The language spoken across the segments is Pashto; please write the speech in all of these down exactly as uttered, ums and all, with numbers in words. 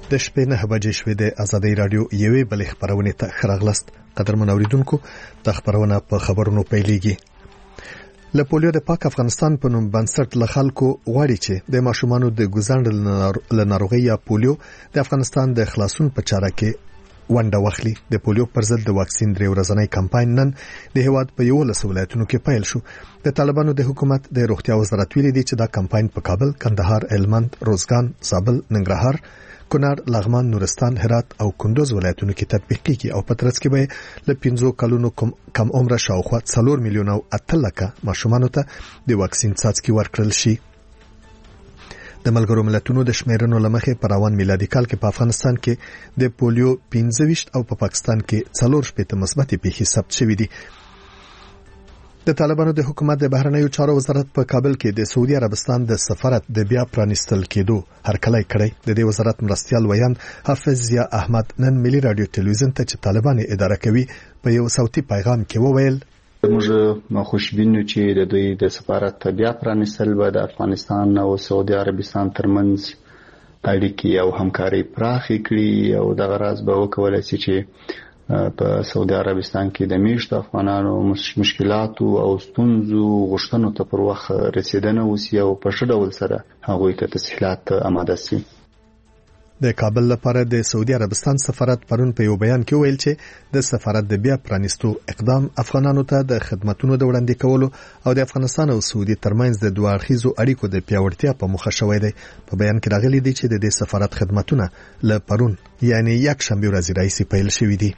د شپې نه بجې شوې د آزادۍ رادیو یوې بلې خبرونه ته خراغلست. قدرمن اوریدونکو د خبرونه په خبرونو پیلېږي. له پولیو د پاک افغانستان په نوم بنسټ له خلکو غواړي چې د ماشومانو د ګوزاند له ناروغۍ یا پولیو د افغانستان د خلاصون په چاره کې ونډه واخلي. د پولیو پر ضد د واکسین درې ورځنی کمپاین نن د هیواد په یولس ولایتونو کې پیل شو. د طالبانو د حکومت د روغتیا وزارت ویلي دی چې دا کمپاین په کابل، کندهار، هلمند، روزګان، زابل، ننګرهار، کونړ، لغمان، نورستان، هرات او کندوز ولایتونو کې تطبیق کیږي او په ترڅ کې به له پنځو کلونو کم عمره شاوخوا څلور میلیونه او اته لکه ماشومانو ته د واکسین څاڅکي ورکړل شي. د ملګرو ملتونو د شمیرنو لمخې په روان میلادي کال کې په افغانستان کې د پولیو پنځه ویشت او په پاکستان کې څلور شپېته مثبتې پیښې ثبت شوې دي. د طالبانو د حکومت د بهرنیو چارو وزارت په کابل کې د سعودي عربستان د سفارت د بیا پرانیستل کېدو هرکلی کړی. د دې وزارت مرستیال ویان حافظ ضیا احمد نن ملي رادیو ټلویزیون ته چې طالبان اداره کوي په یو صوتي پیغام کې وویل: موږ خوشبینو چې د دوی د سفارت بیا پرانیستل به د افغانستان او سعودي عربستان ترمنځ اړیکې او همکاري پراخې کړي او دغه راز به وکولای شي چې په سعودي عربستان کې د میشت افغانانو مشکلاتو او ستونزو غوښتنو ته پر وخت رسیدنه وسی او په ښه ډول سره هغوی ته تسهیلات آماده شي. د کابل لپاره د سعودي عربستان سفارت پرون په یو بیان کې ویل چې د سفارت د بیا پرانیستو اقدام افغانانو ته د خدماتو د وړاندې کولو او د افغانستان او سعودي ترمنځ د دوه اړخیزو اړیکو د پیاوړتیا په موخه شوی دی. په بیان کې راغلي دي چې د دې سفارت خدماتونه له پرون یعنی یک شنبه ورځ راځي پیل شوی دي.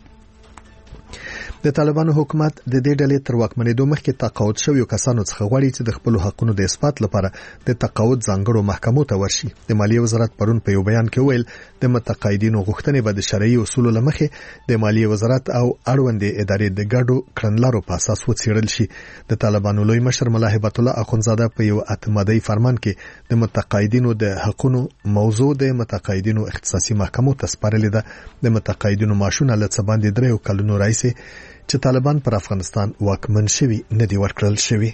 د طالبانو حکومت د دې ډلې تر واکمنېدو مخکې تقاعد شویو کسانو څخه غواړي چې د خپل حقوقو د اثبات لپاره د تقاعد ځانګړو محکمو ته ورشي. د مالیې وزارت پرون په یو بیان کې ویل د متقاعدینو غوښتنې به د شرعي اصولو لمخې د مالیې وزارت او اړوندې ادارې د ګډو کړنلارو په اساس وڅېړل شي. د طالبانو لوی مشر ملا هبت الله اخونزاده په یو اتمادي فرمان کې د متقاعدینو د حقوقو موضوع د متقاعدینو اختصاصي محکمو ته سپارلې ده. د متقاعدینو معاشونه له څه باندې درې کلونو راځي چې طالبان پر افغانستان واکمن شوي نه دی ورکړل شوي.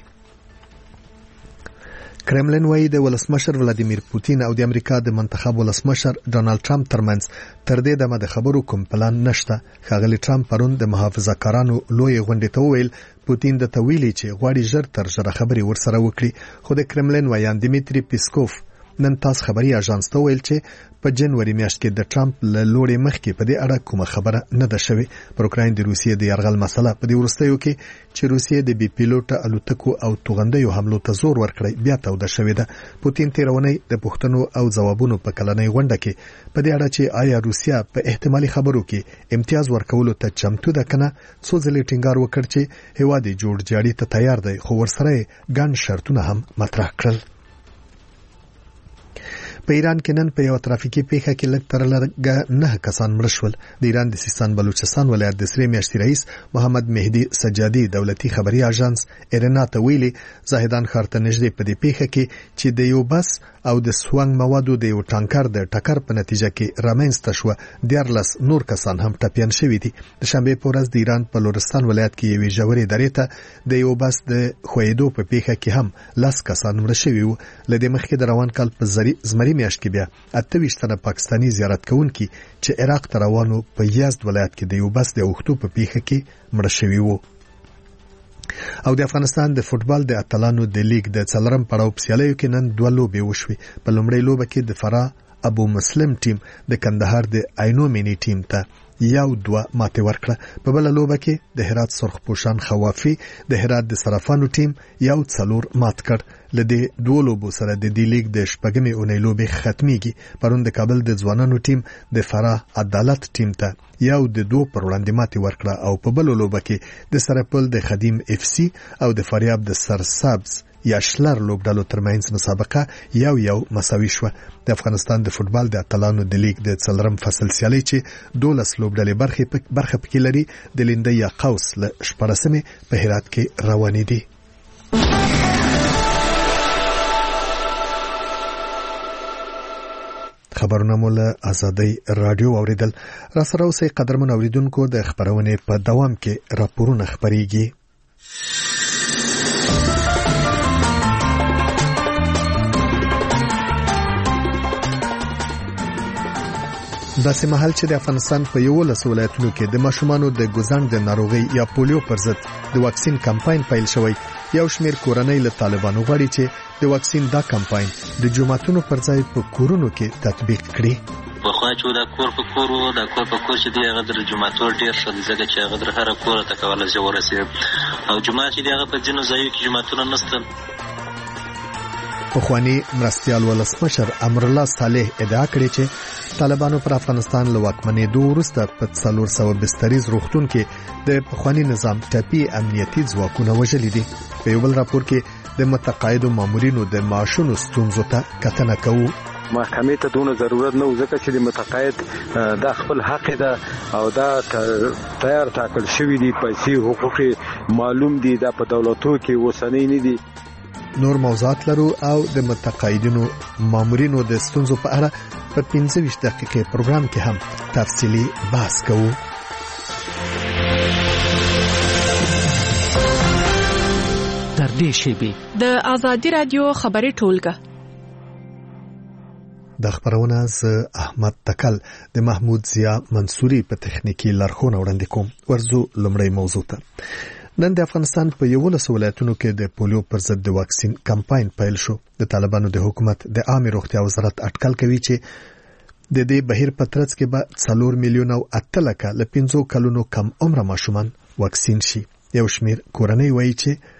کرملین وايي د ولسمشر ولادیمیر پوتین او د امریکا د منتخب ولسمشر ډونالد ټرمپ ترمنځ تر دې دمه د خبرو کوم پلان نشته. ښاغلي ټرمپ پرون د محافظه‌کارانو لوی غونډې ته وویل پوتین د تویلي چې غواړي ژر تر ژره خبري ورسره وکړي، خو د کرملین ویان دیمیتری پیسکوف نن تاس خبري اژانس ته ویل چې په جنوري میاشت کې د ټرمپ له لوري مخکې په دې اړه کومه خبره نه ده شوې. پر اوکراین د روسیې د یرغل مسله په دې وروستیو کې چې روسیې د بي پیلوټه الوتکو او توغندیو حملو ته زور ورکړی بیا توده شوې ده. پوتین تیرونی د پوښتنو او ځوابونو په کلنۍ غونډه کې په دې اړه چې آیا روسیا په احتمالي خبرو کې امتیاز ورکولو ته چمتو ده کنه څو ځلې ټینګار وکړ چې هیواد جوړ جاړي ته تیار دی، خو ورسره ګڼ شرطونه هم مطرح کړل. په ایران کې نن په یو ترافیکي پیښه کې لږ تر لږه نه کسان مړ شول. د ایران د سیستان بلوچستان ولایت د سری میاشتې رئیس محمد مهدي سجادي دولتي خبري اژانس ایرنا ته ویلي زاهدان ښار ته نږدې په دې پیښه کې چې د یو بس او د سوانګ موادو د یو ټانکر د ټکر په نتیجه کې رامنځته شوه دیارلس نور کسان هم ټپیان شوي دي. د شنبې په ورځ د ایران په لورستان ولایت کې یوې ژورې درې ته د یو بس د ښویېدو په پیښه کې هم لس کسان مړه شوي وو. له دې مخکې د روان کال په زمري میاشت کې بیا اته ویشت تنه پاکستاني زیارت کوونکي چې عراق ته روانو په یزد ولایت کې د یو بس د اوښتو په پیښه کې مړه شوي وو. او د افغانستان د فوتبال د اتلانو د لیګ د څلورم پړاو په سیالیو کې نن دوه لوبې وشوې. په لومړۍ لوبه کې د فراه ابو مسلم ټیم د کندهار د عینو مینی ټیم ته یو دوه ماته ورکړه. په بل لوبه کې د هرات سرخپوشان خوافي د هرات د صرافانو ټیم یو څلور مات کړ. لدې دوه لوبو سره د دې لیګ د شپږمې اونۍ لوبې ختميږي. پرون د کابل د ځوانانو ټیم د فراه عدالت ټیم ته یو د دوه پر وړاندې ماتې ورکړه او په بل لوبه کې د سرپل د خدیم اف سي او د فاریاب د سرسبز یا شلر لوبډالو ترمنځ مسابقه یو یو مساوي شوه. د افغانستان د فوتبال د اتلانو د لیګ د څلورم فصل سیالي چې دولس لوبډلې برخه برخه پکې لري د لیندۍ یا قوس له شپږمې په هرات کې روانې دي. خبرونه مو له آزادۍ رادیو اوریدل. را سره اوسئ قدرمن اوریدونکو، د خبرونې په دوام کې راپورونه خبريږي. داسې مهال چې د افغانستان په یولس ولایتونو کې د ماشومانو د ګوزڼ د ناروغي یا پولیو پر ضد د واکسین کمپاین پیل شوی، یو شمېر کورنۍ له طالبانو غواړي چې د واکسین دا کمپاین د جوماتونو پر ځای په کورونو کې تطبیق کړي. پخوا چې دا کور په کور وو، دا کور په کور چې دی هغه د جوماتور ډېر ښه دی، ځکه چې هغه در هره کوره ته کولی شي ورسېږي، او جومات چې دی هغه په ځینو ځایو کې جوماتونه نشته. پخوانی مرستیال ولسمشر امرالله صالح ادعا کړې چې طالبانو پر افغانستان له واکمنېدو وروسته په څلور سوه بستریز روغتون کې د پخوانی نظام ټاپي امنیتي ځواکونه وژلي دي. په یو بل راپور کې د متقاعدو مامورینو د معاشونو ستونزو ته کتنه کوو. محکمې ته دونه ضرورت نه و، ځکه چې د متقاعد دا خپل حق ده او دا تیار ټاکل شوي دي، پیسې حقوق معلوم دي، دا په دولتو کې اوسنۍ نه دي. نور موضوعات لرو او د متقاعدینو مامورینو د ستونزو په اړه په پنځه ویشت دقیقې پروګرام کې هم تفصیلي بحث کوو. تر دې شیبې د آزادي رادیو خبري ټولګه د خبرونه ز احمد تکل د محمود ضیا منصوري په تخنیکی لارښوونه وړاندې کوم. ورزو لمړی موضوع ته. نن د افغانستان په یولس ولایتونو کې د پولیو پر ضد د واکسین کمپاین پیل شو. د طالبانو د حکومت د عامه روغتیا وزارت اټکل کوي چې د دې بهیر په ترڅ کې به څلور میلیونه او اته لکه له پنځو کلونو کم عمره ماشومان واکسین شي. یو شمیر کورنۍ وایي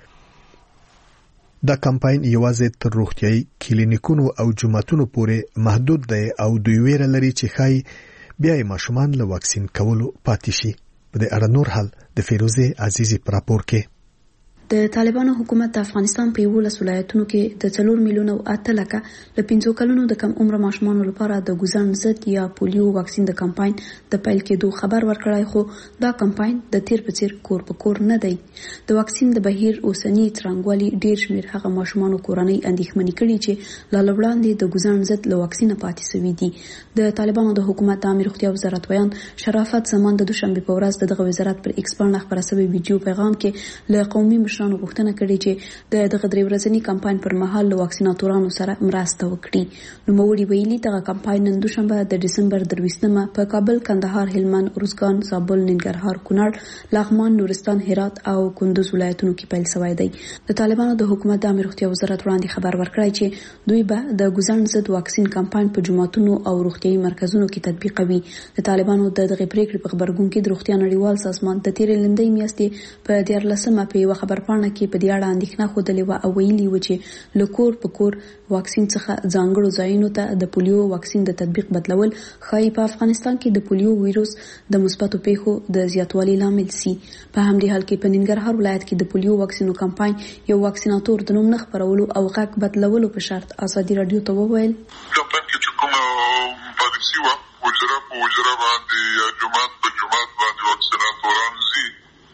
چې دا کمپاین یوازې تر روغتیايي کلینیکونو او جوماتونو پورې محدود دی او دوی ویره لري چې ښایي بیا یې ماشومان له واکسین کولو پاتې شي. په دې اړه نور حال د فیروزه عزیزی پر راپور کې. د طالبانو حکومت د افغانستان په یولس ولایتونو کې د څلور میلیونه او اته لکه له پنځو کلونو د کم عمر ماشومانو لپاره د ګوزڼ ضد یا پولیو واکسین د کمپاین د پیل کېدو خبر ورکړی، خو دا کمپاین د تیر په څیر کور په کور نه دی. د واکسین د بهیر اوسنی ترنګوالي ډیر شمیر هغه ماشومانو کورنۍ اندېښمنې کړي چې لا وړاندې د ګوزڼ ضد له واکسین پاتې شوي دي. د طالبانو د حکومت د عامه روغتیا وزارت ویان شرافت زمان د دوشنبه په ورځ دغه وزارت پر ایکس باندې خبره شوی ویډیو پیغام کې له قومي مشرانو غوښتنه کړې چې د دغه درې ورځنی کمپاین پر مهال له واکسیناتورانو سره مرسته وکړي. نو موړي ویلي دغه کمپاین نن دوشنبه د دسمبر درویشتمه په کابل، کندهار، هلمند، ارزګان، زابل، ننګرهار، کونړ، لغمان، نورستان، هرات او کندوز ولایتونو کې پیل شوی دی. د طالبانو د حکومت د عامه روغتیا وزارت وړاندې خبر ورکړی چې دوی به د ګوزڼ ضد واکسین کمپاین په جوماتونو او روغتیايي مرکزونو کې تطبیقوي. د طالبانو د دغه پریکړې په خبرګون کې د روغتیا نړیوال سازمان د تیرې لندۍ میاشتې په دیارلسمه په یو خبرپاڼه کې په دې اړه اندېښنه ښودلې وه او ویلي و چې له کور په کور واکسین څخه ځانګړو ځایونو ته د پولیو واکسین د تطبیق بدلول ښایي په افغانستان کې د پولیو ویروس د مثبتو پیښو د زیاتوالي لامل سي. په همدې حال کې په ننګرهار ولایت کې د پولیو واکسینو کمپاین یو واکسیناتور د نوم نه خپرولو او غږ بدلولو په شرط ازادي رادیو ته وویل کمپاین کې چې کومه پالیسي وه وجره په وجره باندې یا جومات په جومات باندې واکسیناتوران ځي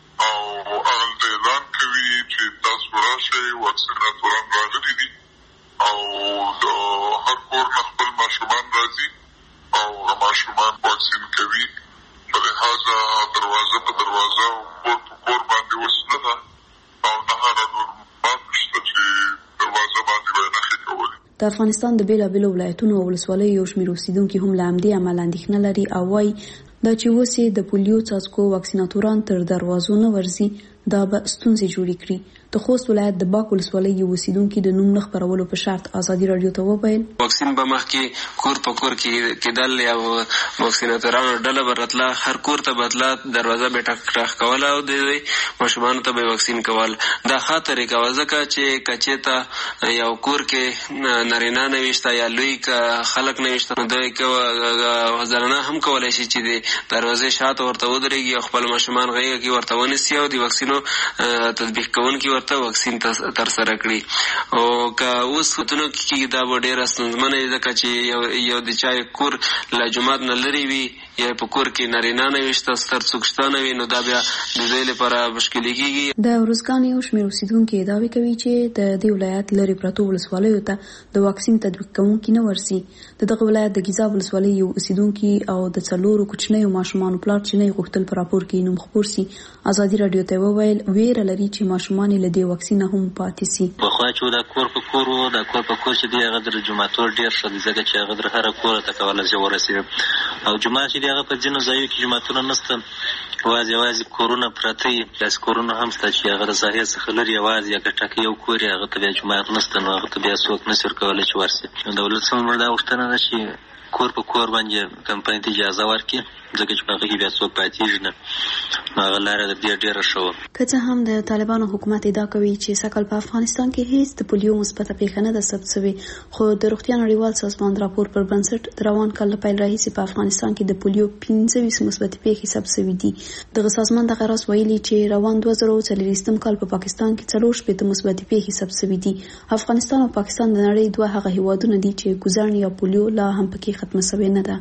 او هغه د اعلان کوي چې تاسو راشئ واکسیناتوران راغلي دي او د هر کور نه خپل ماشومان راځي او هغه ماشومان واکسین کوي. په لحاظه دروازه په دروازه او کور په کور باندې اوس نه ده او نه هغه معلومات شته چې دروازه باندې به نښې کولې. د افغانستان د بیلابیلو ولایتونو او ولسوالیو یو شمېر اوسیدونکي هم له همدې امله اندېښنه لري او وایي دا چې اوس یې د پولیو څاڅکو واکسیناتوران تر دروازو نه ورځي دا به ستونزې جوړې کړي. د خوست ولایت د باک ولسوالۍ یو اوسیدونکي د نوم نه خپرولو په شرط ازادي رادیو ته وویل واکسین به مخکې کور په کور کې کېدل یا واکسیناتورانو ډله به راتله، هر کور ته به تله، دروازه به ټک ټک کوله او د ماشومانو ته به واکسین کول. دا ښه طریقه وه ځکه چې که چېرته یو کور کې نارینه نه وي شته یا لوی که خلک نه وي شته نو دوی زنانه هم کولی شي چې د دروازې شاته ورته ودرېږي او خپل ماشومان غېږه کې ورته ونیسي او د واکسینو تطبیق کوونکي ورته واکسین ترسره کړي. او که اوس وختونو کې دا به ډېره ستونزمنه وي ځکه چې یو د چا کور له جومات نه لرې وي یا په کور کې نارینه نه وي شته، ستر څوک شته نه وي، نو دا بیا د دوی لپاره مشکلې کېږي. د ارزګان یو شمېر اوسیدونکي دعوې کوي چې د دې ولایت لرې پرتو ولسوالیو ته د واکسین تطبیق کوونکي نه ورسي. د دغه ولایت د ګیزاب ولسوالۍ یو اوسیدونکي او د څلورو کوچنیو ماشومانو پلار چې نه غوښتل په راپور کې نوم خپور سي ازادي رادیو ته وویل ویره لري چې ماشومان له دې واکسین هم پاتې سي. په پخوا چې دا کور په کور و دا کور په کور چې دی هغه د جوماتور ډېر ښه دی ځکه چې هغه در هره کوره ته کولی شي ورسېږي او جومات چې دی هغه په ځینو ځایو کې جوماتونه نشته یوازې یوازې کورونه پراته وي داسې کورونه هم شته چې هغه د ساحې څخه لرې یوازې یا ګټکه یو کور یې هغه ته بیا جومات نشته نو هغه ته بیا څوک نشي ورکولی چې ورسي دولت څومره دا غوښتنه ده چې کور په کور باندې کمپنۍ ته اجازه ورکړي ځکه چې په هغه کې بیا څوک پاتېږي نه نو هغه لاره د دې ډېره ښه وه که څه هم د طالبانو حکومت ادعا کوي چې سږکال په افغانستان کې هیڅ د پولیو مثبته پیښه نه ده ثبت شوې خو د روغتیا نړیوال سازمان راپور پر بنسټ د روان کال له پیل راهیسې په افغانستان کې د پولیو پنځه ویشت مثبتې پیښې ثبت شوې دي دغه سازمان دغه راز ویلي چې روان دوه زره څلوېښتم کال په پاکستان کې څلور شپېته مثبتې پیښې ثبت شوې دي افغانستان او پاکستان د نړۍ دوه هغه هیوادونه دي چې ګوزڼ یا پولیو لا هم پکې ختمه شوې نه ده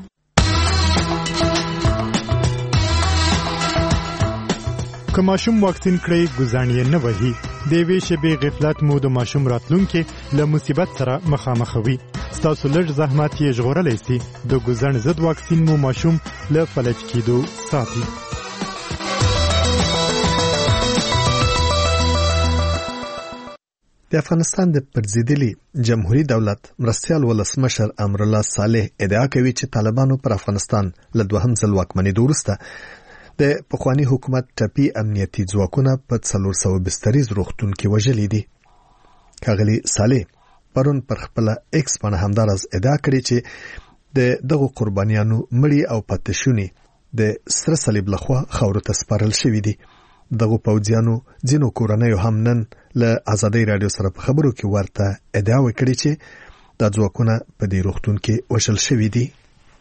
که ماشوم واکسین کړئ ګوزڼ یې نه وهي د یوې شېبې غفلت مو د ماشوم راتلونکي له مصیبت سره مخامخوي ستاسو لږ زحمت یې ژغورلی سي د ګوزڼ ضد واکسین مو ماشوم له فلج کېدو ساتي د افغانستان د پرځېدلي جمهوریت دولت مرستیال ولسمشر امرالله صالح ادعا کوي چې طالبانو پر افغانستان له دوهم ځل واکمنېدو وروسته د پخواني حکومت ټپي امنیتي ځواکونه په څلور سوه بستریز روغتون کې وژلي دي ښاغلي صالح پرون پر خپل ایکس باندې همداراز ادعا کړې چې د دغو قربانیانو مړي او پاتې د سره صلیب لخوا خاورو ته سپارل شوي دي دغه پوځیانو ځینو کورنیو هم نن له آزادۍ رادیو سره په خبرو کې ورته ادعا وکړي چې د ځواکونه په دې روغتون کې وژل شوي دي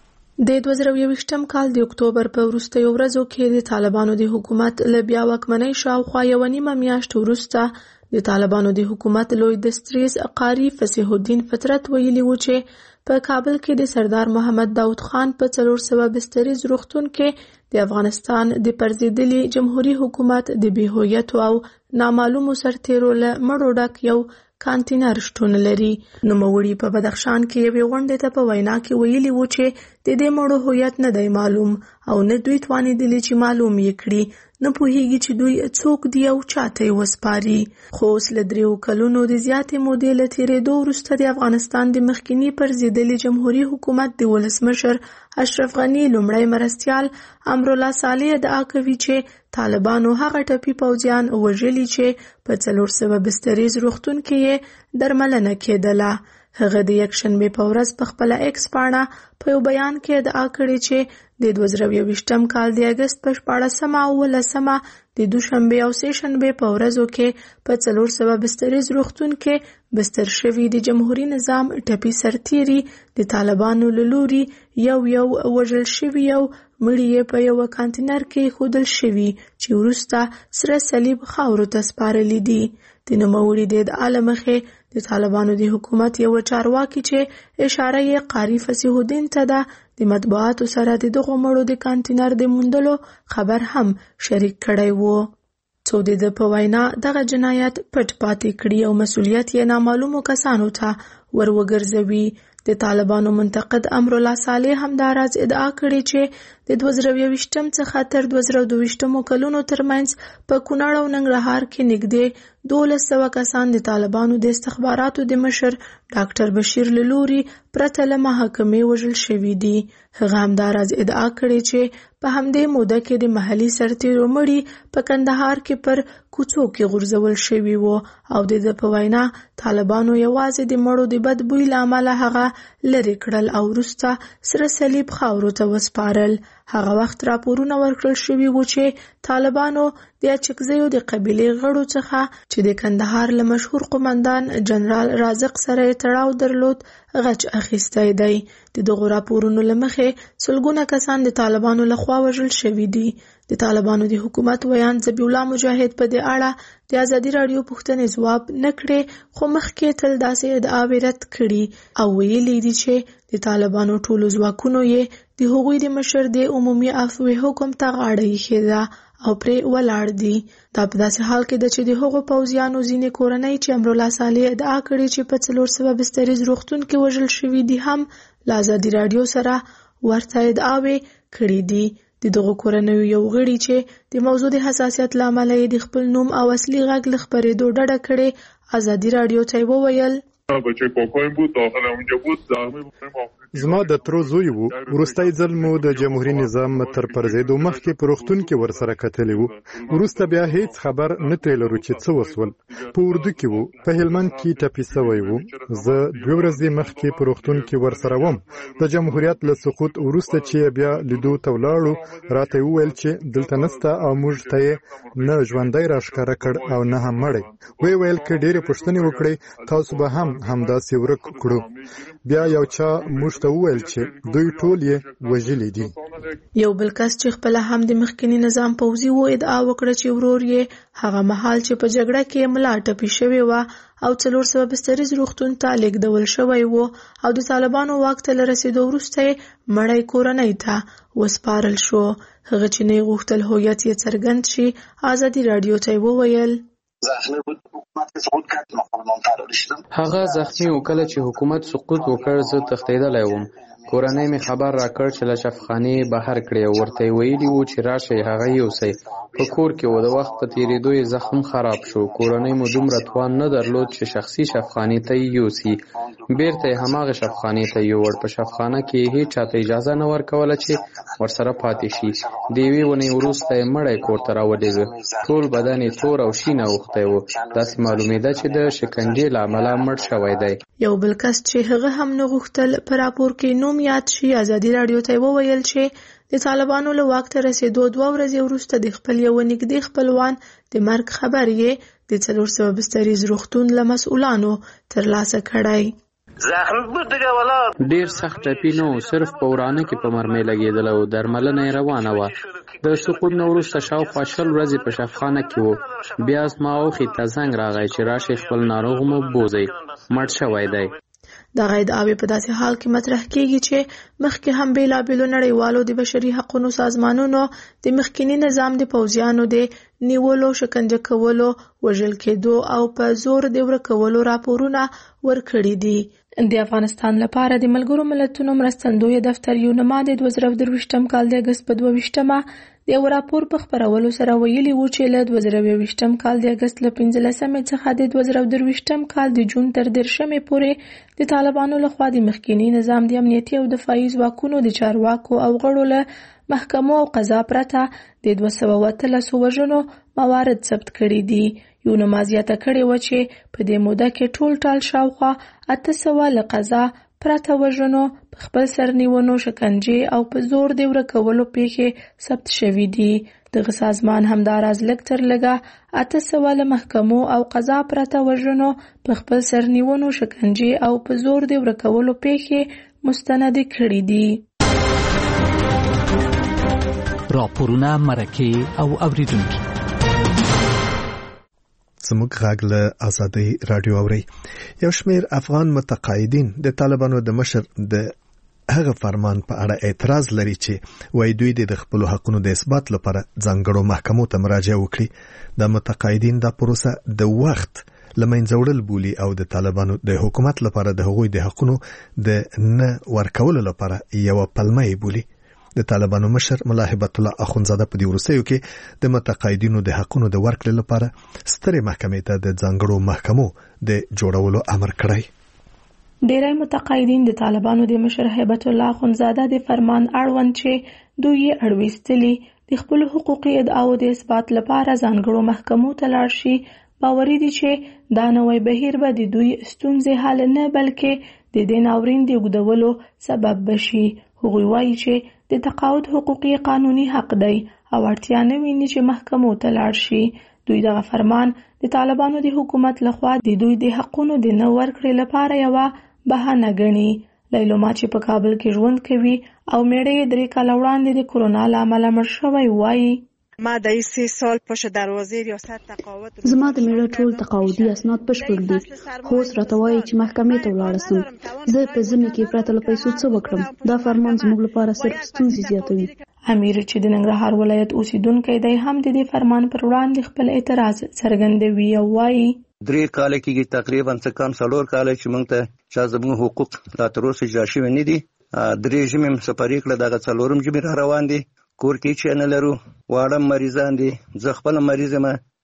د دوه زره یوویشتم کال د اکتوبر په وروستیو ورځو کې د طالبانو د حکومت له بیا واکمنۍ شاوخوا یوه نیمه میاشت وروسته د طالبانو د حکومت لوی دستریز قاری فصیح الدین فطرت ویلي و چې په کابل کې د سردار محمد داود خان په څلور سوه بستریز روغتون کې د افغانستان د پرځېدلي جمهوریت حکومت د بې هویتو او نامعلومو سرتیرو له مړو ډک یو کانتینر شتون لري نوموړي په بدخشان کې یوې غونډې ته په وینا کې ویلي و چې د دې مړو هویت نه دی معلوم او نه دوی توانېدلي چې معلوم یې کړي نه پوهیږي چې دوی څوک دی او چاته یې وسپاري خو اوس له دریو کلونو د زیاتې مودې له تېرېدو وروسته د افغانستان د مخکیني پرځېدلي جمهوریت حکومت د ولسمشر اشرف غني لومړی مرستیال امرالله صالح ادعا کوي چې طالبانو هغه ټپي پوځیان وژلي چې په څلور سوه بستریز روغتون کې یې درملنه کېدله هغه د یکشنبې په ورځ په خپله ایکس پاڼه په یو بیان کې ادعا کړې چې د دوه زره یوویشتم کال د اګست په شپاړسمه او اوولسمه د دوشنبې او سې شنبې په ورځو کې په څلور سوه بستریز روغتون کې بستر شوي د جمهوریت نظام ټپي سرتیري د طالبانو له لوري یو یو وژل شوي او مړي یې په یوه کانتینر کې ایښودل شوي چې وروسته سره صلیب خاورو ته سپارلي دي د نوموړي د ادعا له مخې د طالبانو د حکومت یوه چارواکي چې اشاره یې قاری فصیح الدین ته ده د مطبوعاتو سره د دغو مړو د کانتینر د موندلو خبر هم شریک کړی و څو د ده په وینا دغه جنایت پټ پاتې کړي او مسؤلیت یې نامعلومو کسانو ته ور وګرځوي د طالبانو منتقد امرالله صالح همداراز ادعا کړې چې د دوه زره یوویشتم څخه تر دوه زره دوهویشتمو کلونو ترمنځ په کونړ او ننګرهار کې نږدې دولس سوه کسان د طالبانو د استخباراتو د مشر ډاکټر بشیر له لوري پرته له محاکمې وژل شوي دي هغه همداراز ادعا کړې چې په همدې موده کې د محلي سرتیرو مړي په کندهار کې پر کوڅو کې غورځول شوي وو او د ده په وینا طالبانو یوازې د مړو د بد بوی له امله هغه لرې کړل او وروسته سره صلیب خاورو ته وسپارل هغه وخت راپورونه ورکړل شوي وو چې طالبانو د اچکزیو د قبیلې غړو څخه چې د کندهار له مشهور قومندان جنرال رازق سره یې تړاو درلود غچ اخیستی دی د دغو راپورونو له مخې سلګونه کسان د طالبانو لخوا وژل شوي دي د طالبانو د حکومت ویان ذبیح الله مجاهد په دې اړه د ازادي راډیو پوښتنې ځواب نه کړې خو مخکې تل داسې ادعاوې رد کړي او ویلي دي چې د طالبانو ټولو ځواکونو یې د هغوی د مشر د عمومي عفوې حکم ته غاړه ایښې ده او پرې ولاړ دي دا په داسې حال کې ده چې د هغو پوځیانو ځینې کورنۍ چې امرالله صالح ادعا کړې چې په څلور سوه بستریز روغتون کې وژل شوي دي هم له ازادي راډیو سره ورته ادعاوې کړې دي د دغو کورنیو یو غړي چې د موضوع د حساسیت له امله یې د خپل نوم او اصلي غږ له خپرېدو ډډه کړې ازادي رادیو ته وویل بچه کوکویم بود داخل اونجا بود زما د ترو زوی وو ورستای ځل مو د جمهوریت نظام تر پرځېدو مخکې پروختون کې ورسره کتلی وو ورسته بیا هیڅ خبر نه تلرو چې څه وسول په اردو کې وو په هلمند کې ټپي سوی وو زه دوه ورځې مخکې پروختون کې ورسره وم د جمهوریت له سقوط ورسته چې بیا لیدو ته ولاړو راته وویل چې دلته نسته او موږ ته نه ژوندۍ راښکاره کړ او نه هم مړی وی ویل کې ډېرې پوښتنې وکړئ تاسو به هم همداسې ورک کړو بیا یو چا موږ ته وویل چې دوی ټول یې وژلي دي یو بل کس چې خپل هم د مخکنی نظام پوځي وو ادعا وکړه چې ورور یې هغه مهال چې په جګړه کې ملا ټپي شوی و او څلور سوه بستریز روغتون ته لیږدول شوی و او د طالبانو واک ته له رسېدو وروسته یې مړی کورنۍ ته وسپارل شو هغه چې نه غوښتل هویت یې څرګند شي ازادي رادیو ته وویل هغه زخمی وکړه چې حکومت سقوط وکړ زه تښتېدلی وم کورنۍ مې خبر راکړ چې له شفخانې بهر کړی او ورته ویلي وو چې راشئ هغه یوسئ په کور کې و د وخت په تېرېدو یې زخم خراب شو کورنۍ مو دومره توان نه درلود چې شخصي شفخانې ته یې یوسي بیرته یې هماغه شفخانې ته یووړ په شفخانه کې یې هېڅ چاته اجازه نه ورکوله چې ورسره پاتې شي د یوې ونې وروسته یې مړی کور ته راولېږه ټول بدن یې تور او شین اوښتی و داسې معلومېده چې د شکنجې له امله مړ شوی دی یو بل کس چې هغه هم نه غوښتل په راپور کې نوم یاد شي ازادي رادیو ته وویل چې د طالبانو له واک ته رسېدو دوه ورځې وروسته د خپل یو نږدې خپلوان د مرګ خبر یې د څلور سوه بستریز روغتون له مسؤلانو ترلاسه کړی ډیر سخت ټپي نه و صرف په ورانه کې په مرمۍ لګېدله او درملنه یې روانه وه د سقوط نه وروسته شاوخوا شل ورځې په شفخانه کې و بیا زما اوښې ته زنګ راغی چې راشئ خپل ناروغ مو بوځئ مړ شوی دی دغه ادعاوې په داسې حال کې مطرح کیږي چې مخکې هم بېلابېلو نړیوالو د بشري حقونو سازمانونو د مخکني نظام د پوځیانو د نیولو شکنجه کولو وژل کېدو او په زور د ورکولو راپورونه ورکړي دي د افغانستان لپاره د ملګرو ملتونو مرستندوی دفتر یونما د دوه زره درویشتم کال د اګست په دوه ویشتمه د یو راپور په خپرولو سره ویلي وو چې له دوه زره یوویشتم کال د اګست له پنځلسمې څخه د دوه زره درویشتم کال د جون تر دېرشمې پورې د طالبانو لخوا د مخکني نظام د امنیتي او دفاعي ځواکونو د چارواکو او غړو له محکمو او قضا پرته د دوه سوه اتلسو وژنو موارد ثبت کړي دي یونما زیاته کړې وه چې په دې موده کې ټول ټال شاوخوا اته سوه له قضا پرته وژنو په خپل سرنیونو شکنجې او په زور د ورکولو پیښې ثبت شوي دي دغه سازمان همداراز لږ تر لږه اته سوه له محکمو او قضا پرته وژنو په خپل سرنیونو شکنجې او په زور د ورکولو پیښې مستند کړي دي راپورونه مرکه او اوریدونکي زموږ غږ له ازادي رادیو اوري یو شمېر افغان متقاعدین د طالبانو د مشر د هغه فرمان په اړه اعتراض لري چې وایي دوی د خپل حقوقو د اثبات لپاره ځانګړو محکمو ته مراجعه وکړي د متقاعدین د پروسه د وخت لمنځه وړل بولي او د طالبانو د حکومت لپاره د هغوی د حقوقو د نه ورکولو لپاره یو پلمه بولي د طالبانو مشر ملا هبت الله اخونزاده په دې وروستیو کې د متقاعدینو د حقوقو د ورکړې لپاره سترې محکمې ته د ځانګړو محکمو د جوړولو امر کړی ډیری متقاعدین د طالبانو د مشر هبت الله اخونزاده د فرمان اړوند چې دوی یې اړوستلي د خپل حقوقي ادعاو د اثبات لپاره ځانګړو محکمو ته لاړ شي باوري دي چې دا نوی بهیر به د دوی ستونزې حل نه بلکې د دې ناورین د اوږدولو سبب بشي هغوی وایي چې د تقاعد حقوقي قانوني حق دی او اړتیا نه ویني چې محکمو ته لاړ شي دوی دغه فرمان د طالبانو د حکومت لخوا د دوی د حقونو د نه ورکړې لپاره یوه بهانه ګڼي لیلوما چې په کابل کې ژوند کوي او میړه درې کاله وړاندې د کرونا له امله مړ شوی وایي ما د سه سال پشت دروازه ریاست تقاعد زما د میړه ټول تقاعدي اسناد بشپړ دي خو اوس راته وایي چې محکمې ته ولاړ شم زه په ذمه کې پرته له پیسو څه وکړم دا فرمان زموږ لپاره صرف ستونزې زیاتوي امیر چې د ننګرهار ولایت اوسیدونکی دی هم د دې فرمان پر وړاندې خپل اعتراض څرګندوي او وایي درې کال کې تقریبا څه کم څلور کال چې موږ ته چې زموږ حقوق لا تر اوسه اجرا شوي نه دي درې ژمې سپارې کړه دغه څلورم ژمې را روان دي کور کې چې نه لرو واړه مریضان دي زه خپل مریض یم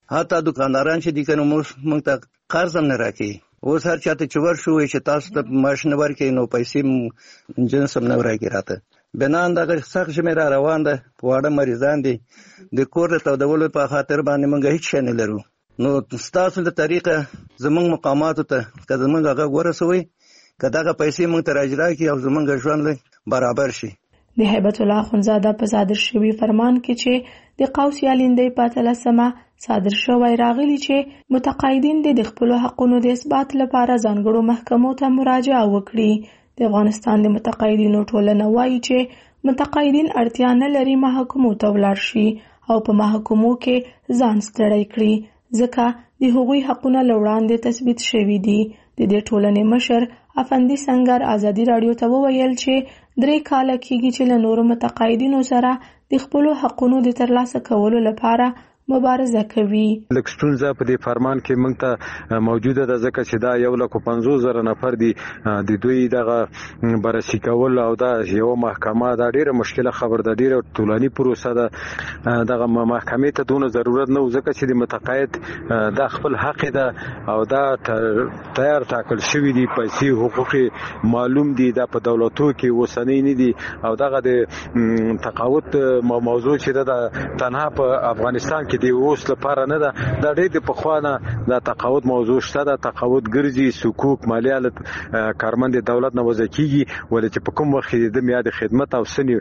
حتی دکانداران چې دي کنه موږ ته قرض هم نه راکوي. اوس هر چاته چې ورشو چې تاسو ته معاش نه ورکوي نو پیسې جنس هم نه راکوي راته. بنان دغه سخت شمېر را روان ده. واړه مریضان دي د کور د تودولو په خاطر باندې موږ هیڅ شی نه لرو. نو ستاسو له طریقه زموږ مقاماتو ته که زموږ هغه ورسوي که دغه پیسې موږ ته راجرا کړي او زموږ ژوند برابر شي. د هیبت الله اخندزاده په صادر شوي فرمان کې چې د قوس یالندې په اتلسمه صادر شوی راغلی چې متقاعدین د خپل حقونو د اثبات لپاره ځانګړو محکمو ته مراجعه وکړي. د افغانستان د متقاعدینو ټولنه وایي چې متقاعدین اړتیا نه لري محکمو ته ولاړ شي او په محکمو کې ځان ستړی کړي ځکه د هغوی حقونه له وړاندې تثبیت شوي دي. د دې ټولنې مشر افندي سنگر ازادي راډیو ته وویل چې درې کاله کېږي چې له نورو متقاعدینو سره د خپلو حقونو د ترلاسه کولو لپاره مبارزه کوي. لکه ستونزه په دې فرمان کې موږ ته موجوده ده ځکه چې دا یو لک پنځوس زره نفر دي د دوی دغه بررسي کول او دا یو محکمه دا ډیره مشکله خبر ده، ډیره طولاني پروسه ده. دغه محکمې ته دونه ضرورت نه ځکه چې د متقاعد دا خپل حق ده او دا تیار ټاکل شوی دي، پیسې حقوق معلوم دي، دا په دولتو کې وسنۍ نه دي او دغه د تقاعد موضوع چې ده تنها په افغانستان کې دی اوس لپاره نه ده، دا ډېر د پخوانه د تقاعد موضوع شته. د تقاعد ګرځي سکوک مالیات کارمند دولت نه وضع کیږي ولې چې په کوم وخت کې د میاد خدمت او سنی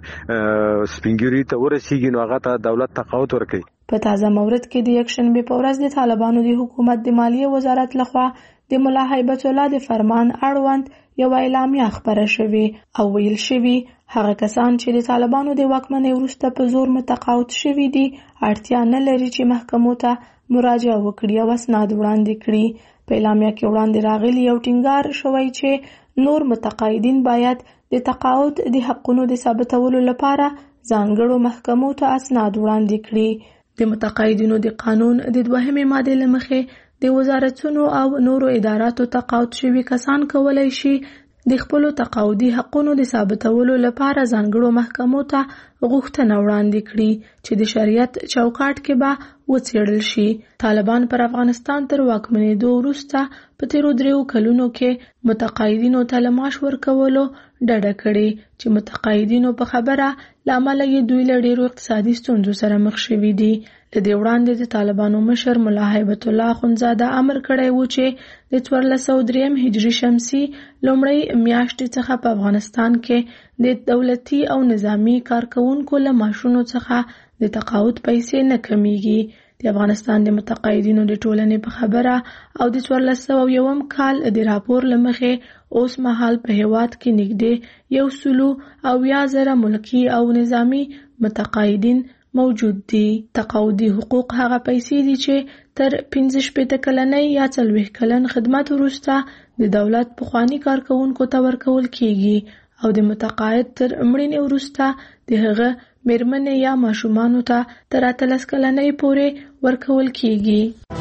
سپینګری ته ورسیږي نو هغه ته دولت تقاعد ورکوي. په تازه مورد کې د یکشنبه په ورځ د طالبانو د حکومت د مالیې وزارت لخوا د ملا هیبت الله د فرمان اړوند یو اعلامیه خبره شوې او ویل شوې هغه کسان چې د طالبانو د واکمنۍ وروسته په زور متقاعد شوي دي اړتیا نه لري چې محکمو ته مراجعه وکړي او اسناد وړاندې کړي. په اعلامیه کې وړاندې راغلی یو ټینګار شوی چې نور متقاعدین باید د تقاعد د حقونو د ثابتولو لپاره ځانګړو محکمو ته اسناد وړاندې کړي. د متقاعدینو د قانون د دوهمې مادې له مخې د وزارتونو او نورو اداراتو تقاعد شوي کسان کولی شي د خپلو تقاعدي حقونو د ثابتولو لپاره ځانګړو محکمو ته غوښتنه وړاندې کړي چې د شریعت چوکاټ کې به وڅېړل شي. طالبان پر افغانستان تر واکمنېدو وروسته په تیرو دریو کلونو کې متقاعدینو ته له معاش ورکولو ډډه کړې چې متقاعدینو په خبره له امله یې دوی له ډېرو اقتصادي ستونزو سره مخ شوي دي. له دې وړاندې د طالبانو مشر ملا هیبت الله اخندزاده امر کړی و چې د څوارلس سوه دریم هجري شمسي لومړۍ میاشتې څخه په افغانستان کې د دولتي او نظامي کارکوونکو له معاشونو څخه د تقاعد پیسې نه کمیږي. د افغانستان د متقاعدینو د ټولنې په خبره او د څوارلس سوه یوم کال د راپور له مخې اوس مهال په هیواد کې نږدې یو سلو او یا زره ملکي او نظامي متقاعدین موجود دي. تقاعدي حقوق هغه پیسې دي چې تر پنځه شپېته کلنۍ یا څلوېښت کلن خدمت وروسته د دولت پخواني کارکوونکو ته ورکول کیږي او د متقاعد تر مړینې وروسته د هغه میرمنې یا ماشومانو ته تر اتلس کلنۍ پورې ورکول کیږي.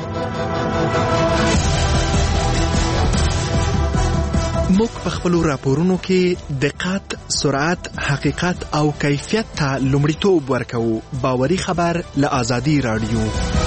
موږ په خپلو راپورونو کې دقت، سرعت، حقیقت او کیفیت ته لومړیتوب ورکوو. باوري خبر له ازادي راډیو.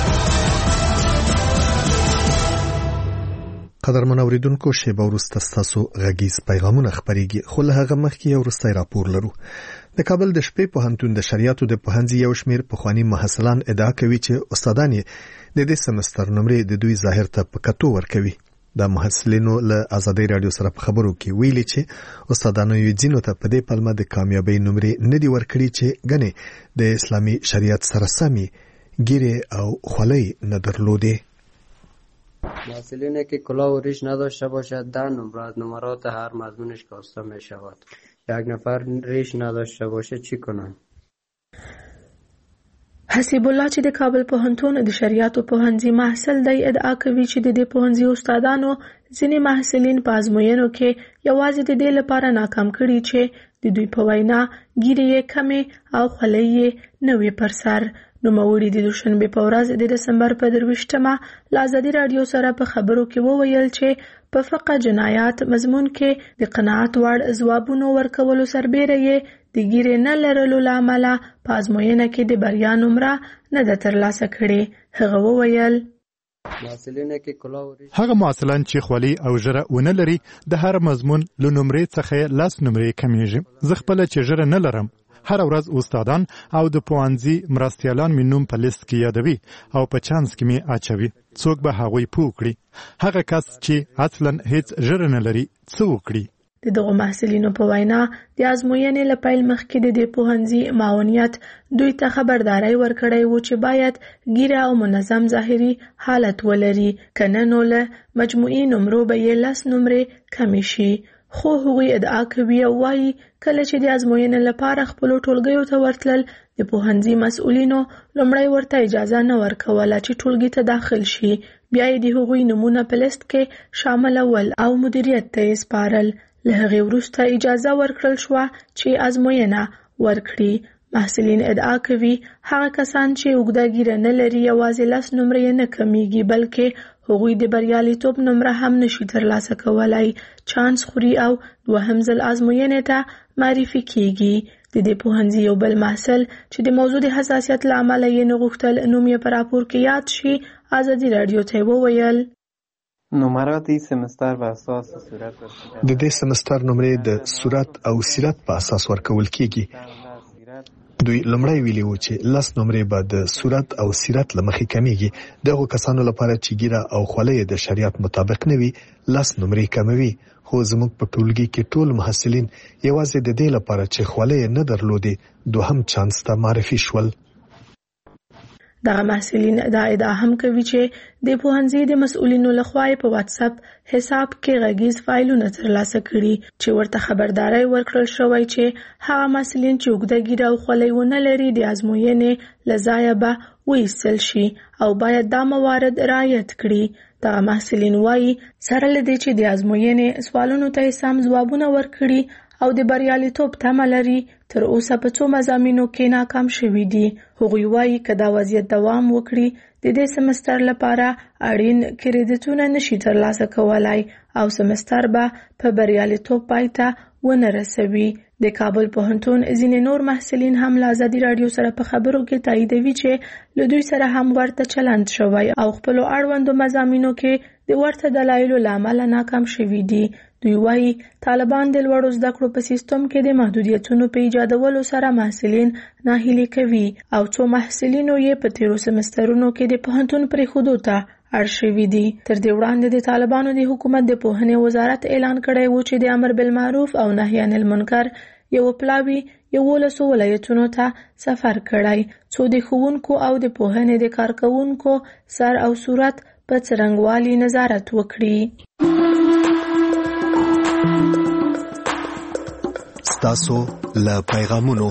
قدرمن اوریدونکو، شیبه وروسته ستاسو غږیز پیغامونه خپرېږي، خو له هغه مخکې یو وروستی راپور لرو. د کابل د شپې پوهنتون د شریعتو د پوهنځي یو شمېر پخواني محصلان ادعا کوي چې استادان یې د دې سمستر نمرې د دوی ظاهر ته په کتو ورکوي. د محصلینو له ازادي راډیو سره په خبرو کې ویلي چې استادانو یې ځینو ته په دې پلمه د کامیابۍ نمرې نه دي ورکړي چې ګنې د اسلامي شریعت سره سمي ګیره او خولۍ نه درلودې. محصلین که کلاه و ریش نداشته باشد در نمرات نمرات هر مضمونش کاسته می شود. یک نفر ریش نداشته باشه چی کنن؟ حسیب الله چې د کابل پوهنتون د شریعتو پوهنځي محصل دی ادعا کوي چې د دې پوهنځي استادانو ځینې محصلین په ازموینو کې یوازې د دې لپاره ناکام کړي چې د دوی په وینا ګیرې یې کمې او خولۍ یې نه وي پر سر. نوموړي د دوشنبې په ورځ د دسمبر په درویشتمه له ازادي راډیو سره په خبرو کې وویل چې په فقه جنایات مضمون کې د قناعت وړ ځوابونو ورکولو سربیره یې د ګیرې نه لرلو له امله په ازموینه کې د بریا نمره نه ده ترلاسه کړې. هغه وویل هغه محصلان چې خولي او ژره ونه لري د هر مضمون له نمرې څخه لاس نمرې کمیږي. زه خپله چې ژره نه لرم هر ورځ استادان او د پوهنځي مرستیالان مې نوم په لیست کې یادوي او په چانس کې مې اچوي. څوک به هغوی پوه کړي. هغه کس چې اصلا هیڅ ژره نه لري څه وکړي. د دغو محصلینو په وینا د ازموینې له پیل مخکې د دې پوهنځي معاونیت دوی ته خبرداری ورکړی و چې باید ګیره او منظم ظاهري حالت ولري، کنه نو له مجموعي نمرو به یې لس نمرې کمې شي. خو هغوی ادعا کوي او وایي کله چې د ازموینې لپاره خپلو ټولګیو ته ورتلل د پوهنځي مسؤلینو لومړی ورته اجازه نه ورکوله چې ټولګي ته داخل شي، بیا یې د هغوی نومونه په لیست کې شاملول او مدیریت ته یې سپارل. له هغې وروسته اجازه ورکړل شوه چې ازموینه ورکړي. محصلین ادعا کوي هغه کسان چې اوږده ګیره نه لري یوازې لس نمرې نه کمیږي بلکې هغوی د بریالیتوب نمره هم نشي ترلاسه کولای. چانس خوري او دوهم ځل ازموینې ته معرفي کیږي. د دې پوهنځي یو بل محصل چې د موضوع د حساسیت له امله یې نه غوښتل نوم یې په راپور کې یاد شي ازادي راډیو ته وویل نمرات این سمستر به اساس صورت د دې سمستر نمرې د صورت او سیرت په اساس ورکول کیږي. دوی لمړی ویلي و چې لس نمرې به د صورت او سیرت له مخې کمیږي. دغو کسانو لپاره چې ګیره او خولۍ د شریعت مطابق نه وي لس نمرې کموي. خو زموږ په ټولګي کې ټول محصلین یوازې د دې لپاره چې خولۍ نه درلودې دوهم چانس ته معرفي شول. دغه محصلین دا ادعا هم کوي چې د پوهنځي د مسؤلینو لخوا په واتس اپ حساب کې غږیز فایلونه ترلاسه کړي چې ورته خبرداری ورکړل شوی چې هغه محصلین چې اوږده ګیره او خولۍ ونه لري د ازموینې له ځایه به وایستل شي او باید دا موارد رعایت کړي. دغه محصلین وایي سره له دې چې د ازموینې سوالونو ته یې سم ځوابونه ورکړي او د بریالیتوب تمه لري تر اوسه په څو مضامینو کې ناکام شوي دي. هغوی وایي که دا وضعیت دوام وکړي د دې سمستر لپاره اړین کریډیټونه نشي ترلاسه کولای او سمستر به په بریالیتوب پای ته ونه رسوي. د کابل پوهنتون ځینې نور محصلین هم له ازادي راډیو سره په خبرو کې تاییدوي چې له دوی سره هم ورته چلند شوی او خپلو اړوندو مضامینو کې د ورته دلایلو له امله ناکام شوي دي. دوی وایي طالبان د لوړو زده کړو په سیستم کې د محدودیتونو په ایجادولو سره محصلین ناهیلي کوي او څو محصلینو یې په تیرو سمسترونو کې د پوهنتون پرېښودو ته اړ شوي دي. تر دې وړاندې د طالبانو د حکومت د پوهنې وزارت اعلان کړی و چې د امر بالمعروف او نهي عن المنکر یو پلاوی یولسو ولایتونو ته سفر کړی څو د ښوونکو او د پوهنې د کارکوونکو سر او صورت په څرنګوالي نظارت وکړي. ستاسو له پیغامونو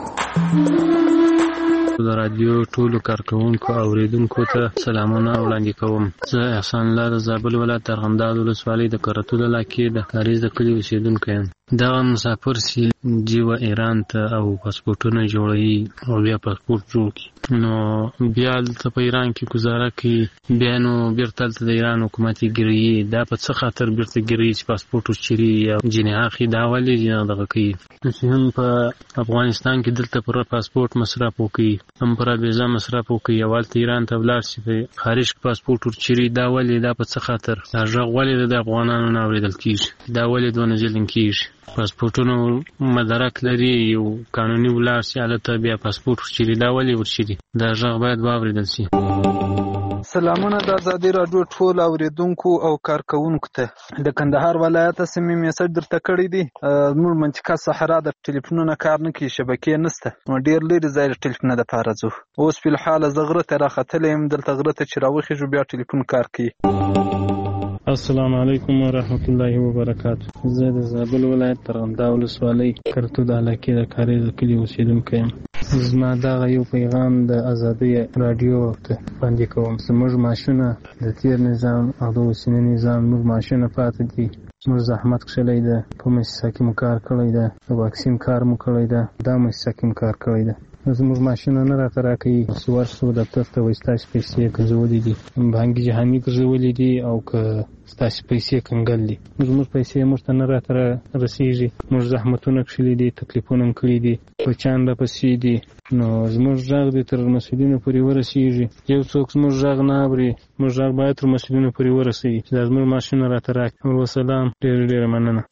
د رادیو ټولو کارکوونکو او اوریدونکو ته سلامونه وړاندې کوم. زه احسان الله د زابل ولایت ارغنداب ولسوالۍ د کرتو علاقې د کاریز د کلي اوسېدونکی یم. دغه مسافر چې جیوه ایران ته او پاسپورټونه جوړوي او بیا پاسپورټ جوړ کړي نو بیا دلته په ایران کې ګزاره کوي بیا نو بیرته هلته د ایران حکومت یې ګیروي. دا په څه خاطر بیرته ګیروي چې پاسپورټ وچیري یا جنې اخلي دا ولې دغه کوي چې هم په افغانستان کې دلته پر پاسپورټ مصرف وکړي هم پر ویزا مصرف وکړي او هلته ایران ته ولاړ شي په خارج کې پاسپورټ ورچیري. دا ولې دا په څه خاطر دا غږ ولې د افغانانو نه اورېدل کېږي؟ دا ولې دونه ظلم کېږي؟ پاسپورټونو مدرک لري یو قانوني ولاړ شي هلته بیا پاسپورټ ورچیري دا ولې ورچیري؟ دا غږ باید واورېدل شي. سلامونه د ازادي راډیو ټول اوریدونکو او کارکوونکو ته د کندهار ولایت سیمې میسج درته کړی دی. زموږ منطقه صحرا د ټلیفونونو کار نه کوي، شبکې نشته، نو ډېر لرې ځای د ټلیفون دپاره ځو. اوس فلحال زه غره ته راختلی یم، دلته غره ته چې راوخېږو بیا ټلیفون کار کوي. السلام علیکم ورحمت الله وبرکاته. زه د زابل ولایت ارغنداب ولسوالۍ کرتو د علاقې د کاریز د کلي اوسېدونکی یم. زما دغه یو پیغام د ازادي راډیو ته وړاندې کوم. زموږ معاشونه د تېر نظام او د اوسني نظام موږ معاشونه پاتې دي. موږ زحمت کښلی ده، په مؤسسه کې مو کار کړی ده، د واکسین کار مو کړی ده، دا مؤسسه کې مو کار کړی ده. زموږ ماشینونه نه راته راکوي، چې ورشو دفتر ته وایي ستاسې پیسې ګرځولې دي، بانکي جهاني ګرځولې دي او که ستاسې پیسې کنګل دي. زموږ پیسې موږ ته نه راته رسېږي. موږ زحمتونه کښلي دي، تکلیفونه هم کړي دي، بچیان راپسې دي. نو زموږ غږ دې تر مسؤلینو پورې ورسېږي. یو څوک زموږ غږ نه اوري، زموږ غږ باید تر مسؤلینو پورې ورسېږي چې دا زموږ ماشینونه راته راکړي. وسلام، ډېره ډېره مننه.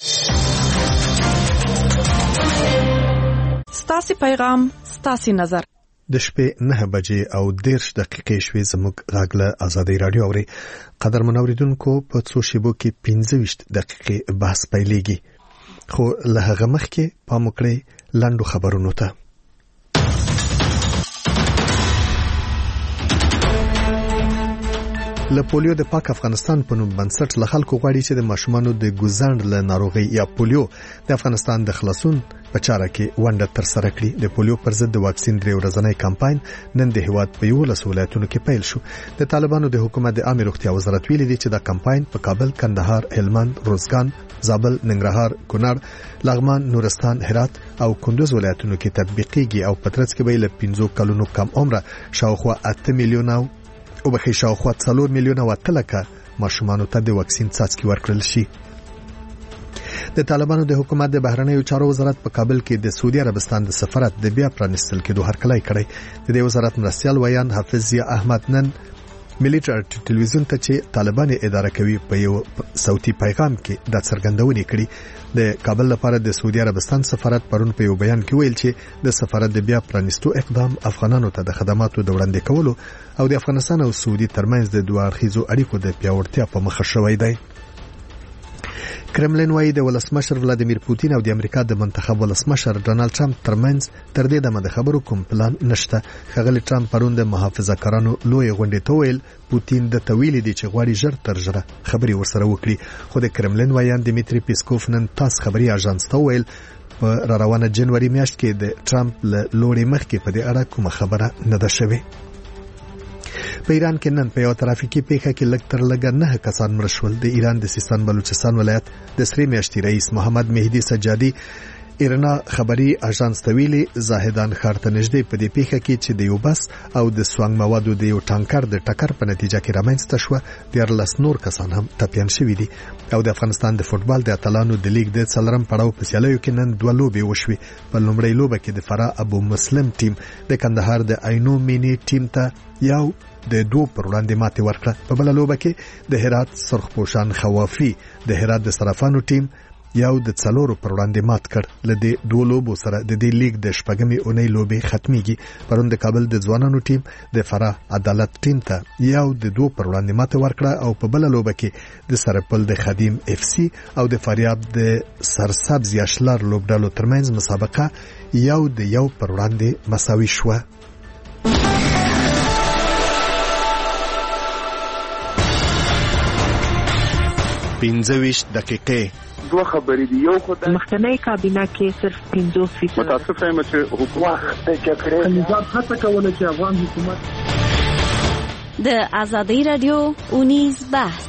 ستاسې پیغام، ستاسې نظر. د شپې نه بجې او دېرش دقیقې شوې. زموږ غږ له ازادۍ راډیو اورئ. قدرمن اورېدونکو، په څو شېبو کې پنځه ویشت دقیقې بحث پیلېږي، خو له هغه مخکې پام وکړئ لنډو خبرونو ته. له پولیو د پاک افغانستان په نوم بنسټ له خلکو غواړي چې د ماشومانو د ګوزاند له ناروغي یا پولیو د افغانستان د خلاصون په چاره کې ونډه تر سره کړي. د پولیو پر ضد د واکسین درې ورځنی کمپاین نن د هیواد په یولس ولایتونو کې پیل شو. د طالبانو د حکومت د عامه روغتیا وزارت ویلي دی چې دا کمپاین په کابل، کندهار، هلمند، روزګان، زابل، ننګرهار، کونړ، لغمان، نورستان، هرات او کندوز ولایتونو کې تطبیقیږي او په ترڅ کې به له پنځو کلونو کم عمره شاوخوا اته میلیونه او بخې شاوخوا څلور میلیونه وتلکه ماشومانو ته د واکسین څاڅکي ورکړل شي. د طالبانو د حکومت د بهرنیو چارو وزارت په کابل کې د سعودي عربستان د سفارت د بیا پرانیستل کېدو هرکلی کړی. د دې وزارت مرستیال ویان حافظ ضیا احمد نن ملي ټلویزیون ته چې طالبان اداره کوي په یو صوتي پیغام کې د څرګندونې کړي. د کابل لپاره د سعودي عربستان سفارت پرون په یو بیان کې ویل چې د سفارت د بیا پرانیستو اقدام افغانانو ته د خدماتو د وړاندې کولو او د افغانستان او سعودي ترمنځ د دوه اړخیزو اړیکو د پیاوړتیا په مخه شوی دی. کرملین وايي د ولسمشر ولادیمیر پوتین او د امریکا د منتخب ولسمشر ډانلډ ټرمپ ترمنځ تر دې دمه د خبرو کوم پلان نشته. ښاغلي ټرمپ پرون د محافظه‌کارانو لوی غونډې ته ویل پوتین د تویل دي چې غواړي ژر تر ژره خبري ورسره وکړي. خو د کرملین وایان دمیتری پیسکوف نن تاس خبري اژانس ته ویل په را روانه جنوري میاشت کې د ټرمپ له لوري مخکې په دې اړه کومه خبره نه ده شوې. په ایران کې نن په یو ترافیکي پیښه کې لږ تر لږه نه کسان مړه شول. د ایران د سیستان بلوچستان ولایت د سری میاشتې رئیس محمد مهدي سجادي ایرنا خبري اژانس ته ویلي زاهدان ښار ته نږدې په دې پیښه کې چې د یو بس او د سوانګ موادو د یو ټانکر د ټکر په نتیجه کې رامنځته شوه. دیارلس نور کسان هم ټپیان شوي دي. او د افغانستان د فوټبال د اتلانو د لیګ د څلورم پړاو په سیالیو کې نن دوه لوبې وشوې. په لومړۍ لوبه کې د فرا ابو مسلم ټیم د کندهار د عینو مینی ټیم ته یو د دوه پر وړاندې ماتې ورکړه. په بل لوبه کې د هرات سرخپوشان خوافي د هرات د صرافانو ټیم یو د څلورو پر وړاندې مات کړ. له دې دوه لوبو سره د دې لیګ د شپږمې اونۍ لوبې ختميږي. پرون د کابل د ځوانانو ټیم د فرا عدالت ټیم ته یو د دوه پر وړاندې مات ورکړه او په بل لوبه کې د سرپل د خدیم اف سي او د فاریاب د سرسبز یاشلر لوبډالو ترمنځ مسابقه یو د یو پر وړاندې مساوي شوه. پنځه ویشت دقیقې دوه خبرې دي. یو خو د مخکنی کابینه کې صرف پنځوس فیصد متاسفه یم چې حکومت د جګړې نظام هڅه کوله چې افغان حکومت د ازادۍ رادیو اونیز بحث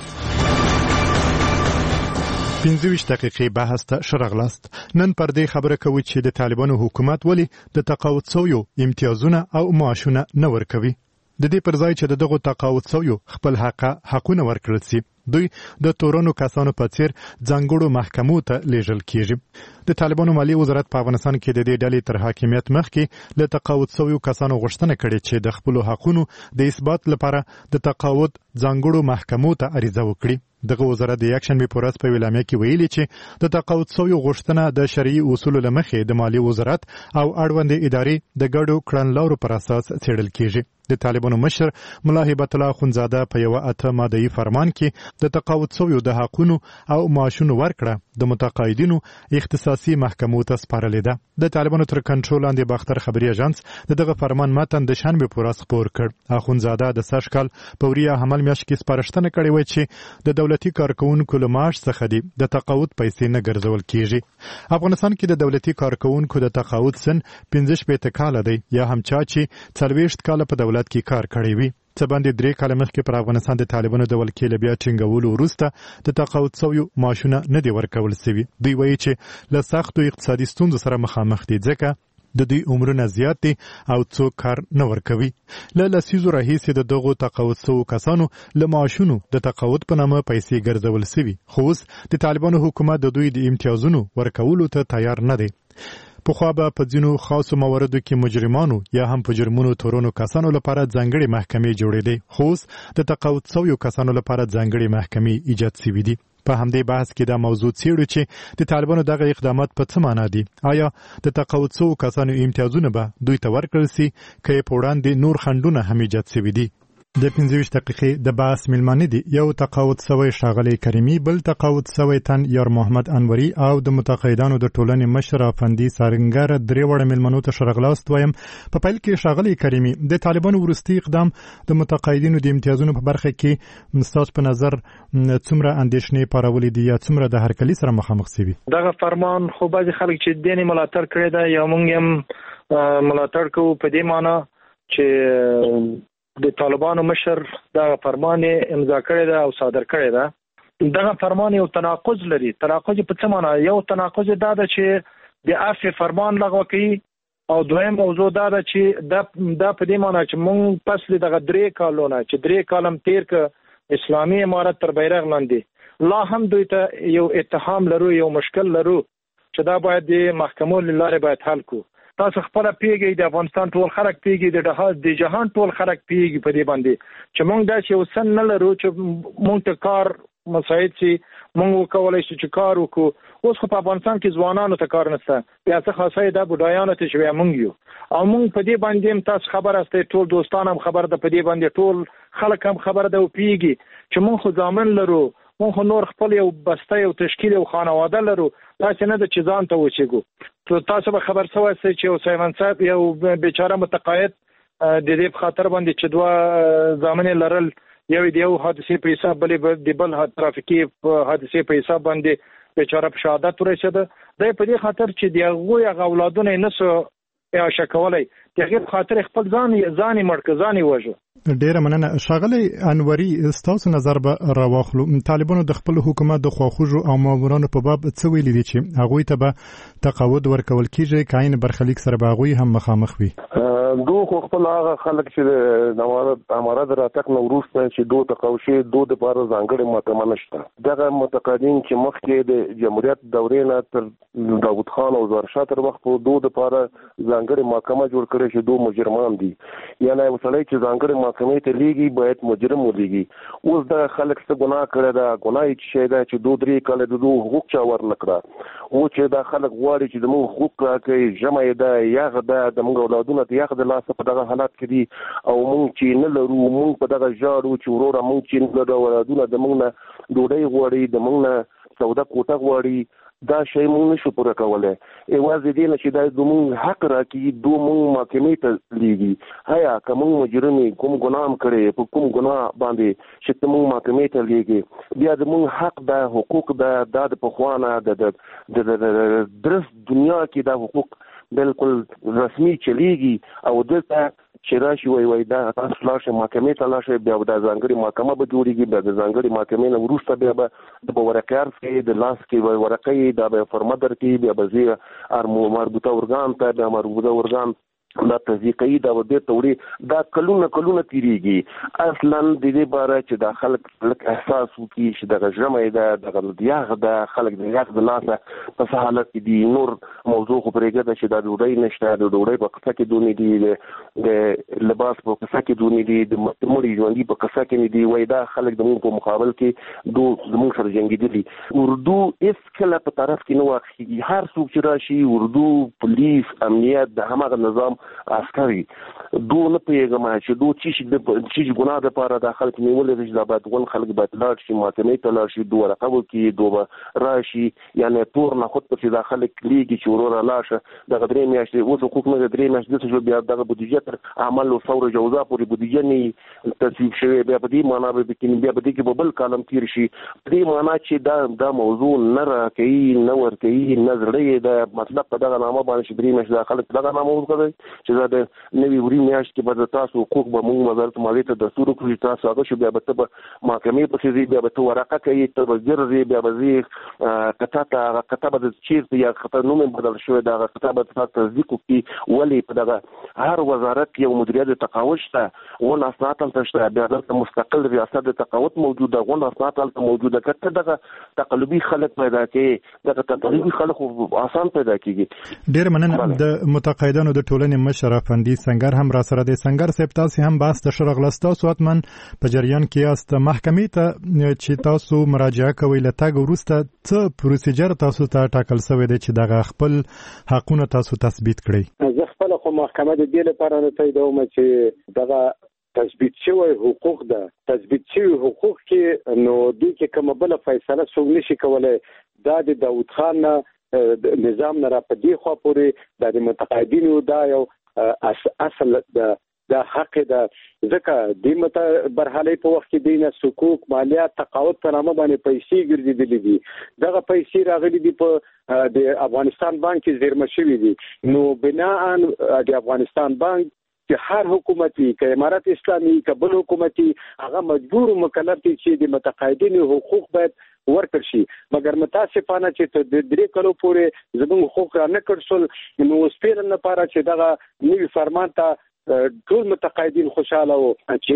پنځه ویشت دقیقې بحث ته شرغلاست. نن پر دې خبره کوي چې د طالبانو حکومت ولی د تقاعد شویو امتیازونه او معاشونه نه ورکوي. د دې پر ځای چې دغه تقاعد شویو خپل حق حقونه ورکړل شي، دوی د تورونو کسانو په څیر ځانګړو محکمو ته لیږل کیږي. د طالبانو مالی وزارت په افغانستان کې د دې ډلې تر حاکمیت مخکې له تقاعد شویو کسانو غوښتنه کړې چې د خپل حقونو د اثبات لپاره د تقاعد ځانګړو محکمو ته عریضه وکړي. دغه وزارت د یکشنبه په ورځ په ویلامه کې ویلي چې د تقاعد شویو غوښتنه د شرعي اصولو لمخې د مالی وزارت او اړوند ادارې د ګډو کړنلارو پر اساس څېړل کیږي. د طالبانو مشر ملا هیبت الله اخوندزاده په یو اته ماده‌ای فرمان کې د تقاعد شویو د حقونو او معاشونو ورکړه د متقاعدینو اختصاصي محکمو ته سپارلې ده. د طالبانو تر کنټرول لاندې باختر خبري اژانس دغه فرمان متن د شنبه په ورځ خپور کړ. اخوندزاده د سږ کال په وریه حمل میاشت کې سپارښتنه کړې و چې د دولتي کارکونکو له معاش څخه دی د تقاعد پیسې نه ګرځول کیږي. افغانستان کې د دولتي کارکونکو د تقاعد سن پنځه شپېته کاله دی یا هم چا چې څلوېښت کاله په دولت کې کار کړی وي. څه باندې درې کاله مخکې پر افغانستان د طالبانو د ولکې له بیا ټینګولو وروسته د تقاعد شویو معاشونه نه دي ورکول شوي. دوی وایي چې له سختو اقتصادي ستونزو سره مخامخ دي ځکه د دوی عمرونه زیات دي او څوک کار نه ورکوي. له لسیزو راهیسې د دغو تقاعد شوو کسانو له معاشونو د تقاعد په نامه پیسې ګرځول سوي، خو اوس د طالبانو حکومت د دوی د امتیازونو ورکولو ته تیار نه دی. پخوا به په ځینو خاصو مواردو کې مجرمانو یا هم په جرمونو تورنو کسانو لپاره ځانګړې محکمې جوړېدې، خو اوس د تقاعد شویو کسانو لپاره ځانګړې محکمې ایجاد سوي دي. په همدې بحث کې دا موضوع څېړو چې د طالبانو دغه اقدامات په څه معنا دي. آیا د تقاعد شوو کسانو امتیازونه به دوی ته ورکړل سي که یې په وړاندې نور خنډونه هم ایجاد سوي دي؟ د پنځه ویشت دقیقې د بحث میلمانه دي یو تقاعد شوی ښاغلی کریمي، بل تقاعد شوی تن یار محمد انوري او د متقاعدانو د ټولنې مشر افندي سارنګر. درې واړه میلمنو ته ښه راغلاست وایم. په پیل کې ښاغلی کریمي، د طالبانو وروستي اقدام د متقاعدینو د امتیازونو په برخه کې ستاسو په نظر څومره اندېښنې پارولې دي یا څومره د هرکلي سره مخامخ سوي؟ دغه فرمان خو بعضې خلک چې دین ملاتړ کړی ده یا موږ هم ملاتړ کوو په دې معنا چې د طالبانو مشر دغه فرمان امضا کړی ده او صادر کړی ده. دغه فرمان یو تناقض لري. تناقض په څه معنا؟ یو تناقض دا ده چې د عفو فرمان لغوه کوي او دویم موضوع دا ده چې دا دا په دې معنا چې موږ پس دغه درې کالونه چې درې کالم تیر ک اسلامي امارت تر بیرغ لاندې لا هم دوی ته یو اتهام لرو، یو مشکل لرو چې دا باید د محکمو له لارې باید حل کو. تاسو خپل پیږي د افغانستان ټول خلک پیږي د جهاد د جهان ټول خلک پیږي په دې باندې چې موږ دا چې وسن نه لرو چې موږ ته کار مساعد شي، موږ وکولای شو چې کار وکړو. اوس خو په افغانستان کې ځوانانو ته کار نشته، بیا څه خاصه دا بډایانو ته چې موږ یو او موږ په دې باندې تاسو خبر استه، ټول دوستان هم خبر ده، په دې باندې ټول خلک هم خبر ده او پیږي چې موږ خو ځامن لرو، موږ نور خپل یو بسته یو تشکیل او خانواده لرو، تاسو نه د چیزان ته وچېګو. تاسو به خبر سوئ چې یو سیمن صاحب یو بیچاره متقاعد د دې په خاطر باندې چې دوه ځامن لرل، یو د یو حادثې په حساب بلې د بل ترافیکي حادثې په حساب باندې بیچاره په شهادت ورسېده. دا په دې خاطر چې د هغوی هغه اولادونه یې نسو اعاشه کولی، د هغې په خاطر خپل ځان ځان یې مړ کړ، ځان یې وژه. ډیره مننه. ښاغلی انوري، ستاسو نظر به راواخلو. طالبانو د خپل حکومت د خواخوږو او مامورانو په باب څه ویلي دي چې هغوی ته به تقاعد ورکول کیږي که عین برخلیک سره به هغوی هم مخامخ وي؟ دو خو خپل هغه خلک چې د امارت راتګ نه وروسته چې دو تقاعد شي، دو دپاره ځانګړې محکمه نشته. دغه متقاعدین چې مخکې د جمهوریت دورې نه تر داود خان او ظاهرشاه تر وخت په دو دپاره ځانګړې محکمه جوړ کړې چې دو مجرمان دي، یعنې یو سړی چې ځانګړې محکمې ته لیږي باید مجرم ولېږي. اوس دغه خلک څه ګناه کړې ده؟ ګناه یې څه شی ده چې دو درې کاله د دو حقوق چا ورنه کړه. او چې دا خلک غواړي چې د موږ حقوق راکړي، ژمی ده، یخ ده، د موږ اولادونه د یخ د لاسه په دغه حالات کې دي او موږ چې نه لرو، موږ په دغه ژاړو چې وروره موږ چې نه لرو، اولادونه د موږ نه ډوډۍ غواړي، د موږ نه سودا کوټه غواړي. دا شی موږ نشو پوره کولی. یوازې دې نه چې دا زموږ حق راکړي، دو موږ محکمې ته لیږي. هیا که موږ مجرم کوم ګناه هم کړی، په کوم ګناه باندې چې ته موږ محکمې ته لیږي، بیا د موږ حق ده، حقوق ده، دا د پخوا نه د درست دنیا کې دا حقوق بالکل رسمي چلیږي او دلته چې راشي وای وای دا تاسو لاړ شئ محکمې ته لاړ شئ، بیا به دا ځانګړې محکمه به جوړېږي، بیا د ځانګړې محکمې نه وروسته بیا به د ورقې عرض کوي، د لاس کې به ورقې دا به فرمه درکوي، بیا به ځي مربوطه ارګان ته، بیا مربوطه ارګان دا تصدیق کوي، دا به بیرته وړي. دا کلونه کلونه تېرېږي. اصلا د دې باره چې دا خلک لږ احساس وکړي چې دغه ژمی ده، دغه یخ ده، خلک د یخ د لاسه په څه حالت کې دي. نور موضوع خو پرېږده چې دا ډوډۍ نشته، د ډوډۍ په قصه کې دونې دي، د لباس په قصه کې دونې دي، د مړي ژوندي په قصه کې نه دي. وایي دا خلک د موږ په مقابل کې دو زموږ سره جنګېدلي. اردو هېڅکله په طرف کې نه واقعېږي. هر څوک چې راشي، اردو، پولیس، امنیت، د هماغه نظام عسکري دو نه پوهېږم چې دو چې ګناه دپاره دا خلک نیولې دي چې دا باید ون خلک باید لاړ شي، محکمې ته لاړ شي، دو ورقه وکړي، دو به راشي. یعنې تور نه خود پسې دا خلک لیږي چې وروره لاړ شه. دغه درې میاشتې اوس حقوق نه د درې میاشتې داسې شو، بیا دغه بودیجه تر عمل و ثور جوزا پورې بودیجه نه تصویب شوې، بیا په دې معنا به بیا په دې کې به بل کالم تېر شي. په دې معنا چې دا دا موضوع نه راکوي، نه ورکوي، نه زړه یې د مطلب په دغه نامه باندې چې درې میاشتې دا خلک په دغه نامه ورکوي، چې دا د نوي وري میاشت کې به تاسو حقوق به موږ وزارت مالیې ته دستور کړی تاسو هغه شو بیا به ته محکمې پسې ځي بیا به ته ورقه کوي ته به ګرځې بیا به ځي کته ته هغه کته به چیرته یا کته نوم بدل شوی دا هغه کته به تاسو تصدیق وکړي ولې په دغه هر وزارت یو مدیریت تقاعد شته ون اسناد هم شته بیا دلته مستقل ریاست د تقاعد موجوده ون اسناد هم موجوده کته دغه تقلبي خلک پیدا کړي دغه تقلبي خلک آسان پیدا کیږي. ډیر مننه. د متقاعدانو د ټولنې مشر افندي سنگر هم را سره د سنگر صاحب تاسو هم بحث د شرغلستا سواتمن په جریان کې است محکمې ته چې تاسو مراجعه کوئ لته وروسته څه پروسیجر تاسو ته ټاکل شوی دی چې دغه خپل حقونه تاسو تثبیت کړئ؟ زه خپل خو محکمه د دې لپاره نه تاییدوم چې دغه تثبیت شوی حقوق ده تثبیت شوی حقوق کې نو دوی کې کومه بل فیصله څوک نشي کولای دا د داوود خان نظام نه را پدې خو پورې د متقاعدینو دا یو اصل د دا حق ده ځکه د مت برحالې په وخت کې دینه حقوق مالیات تقاعد په نامه باندې پیسې ګرځېدلې دي دغه پیسې راغلي دي په د افغانستان بانک کې زیرمه شوي دي نو بناء د افغانستان بانک چې هر حکومتي که امارت اسلامي که بل حکومتي هغه مجبور مکلف دي چې د متقاعدینو حقوق باید ورکړ شي مګر متاسفانه چې د درې کلو پورې زموږ حقوق را نه کړل شول نو اوس پیرن لپاره چې دغه نوي فرمان ته ټول متقاعدین خوشاله وو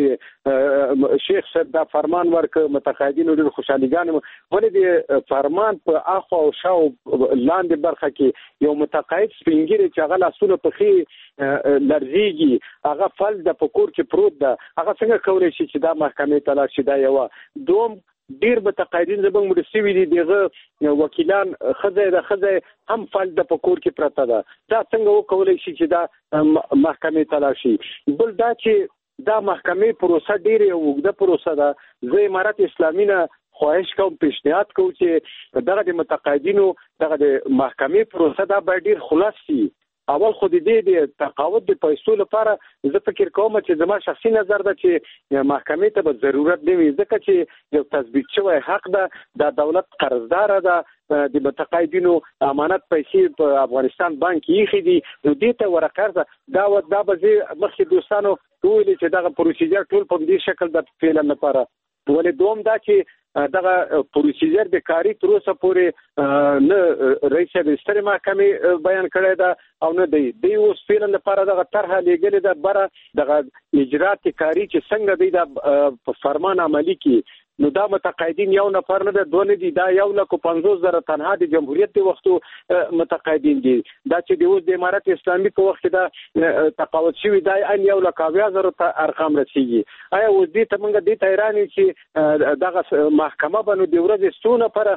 چې شیخ صاحب دا فرمان ورکړ متقاعدین ډېر خوشاليګان ولې د فرمان په اخو او شاو لاندې برخه کې یو متقاعد سپینګری چې هغه لاسونه په خي لرزيږي هغه فل د پکور کې پروت ده هغه څنګه کولای شي چې دا محکمې ته لاړ شي دا یو دوم ډیر متقاعدین زموږ مرستي دي دغه وکیلان خزه د خزه هم فل د پکور کې پرته ده دا څنګه وکولای شي چې دا محکمې ته لاړ شي بل دا چې دا محکمې پروسه ډیره وګړه پروسه ده زه امارت اسلامي نه خواهش کوم پیشنهاد کوم چې دغه د متقاعدینو دغه د محکمې پروسه دا باید ډیر خلاص شي اول خو دې د تقاعد د پیسو لپاره زه فکر کوم چې زما شخصي نظر ده چې محکمې ته به ضرورت نه وي ځکه چې یو تثبیت شوی حق ده د دولت قرضدار ده د متقاعدینو امانت پیسې په افغانستان بانک یې خېدي نو دې ته ورقرضه دا و دا به مخکې دوستانو ټول چې دغه پروسیجر ټول په دې شکل د فعل لپاره ولې دوم دا چې دغه پروسیجر د کاری تر اوسه پورې نه رئیس د ستر محکمې بیان کړی دا او نه دی دی اوس فعلا لپاره دغه طرحه لګلې ده بره دغه اجرات کاری چې څنګه دی د په فرمان عملی کې نو دا متقاعدین یو نفر نه ده دوه نه دي دا یو لک پنځوس زره تنها د جمهوریت د وختو متقاعدین دي دا چې د اوس د امارت اسلامي په وخت دا تقاعد شوی دا ان یو لک اویا زره ارقام رسیږي آیا اوس دې ته موږ دې تیرانی چې دغه محکمه باندې د ورځې ستونه پر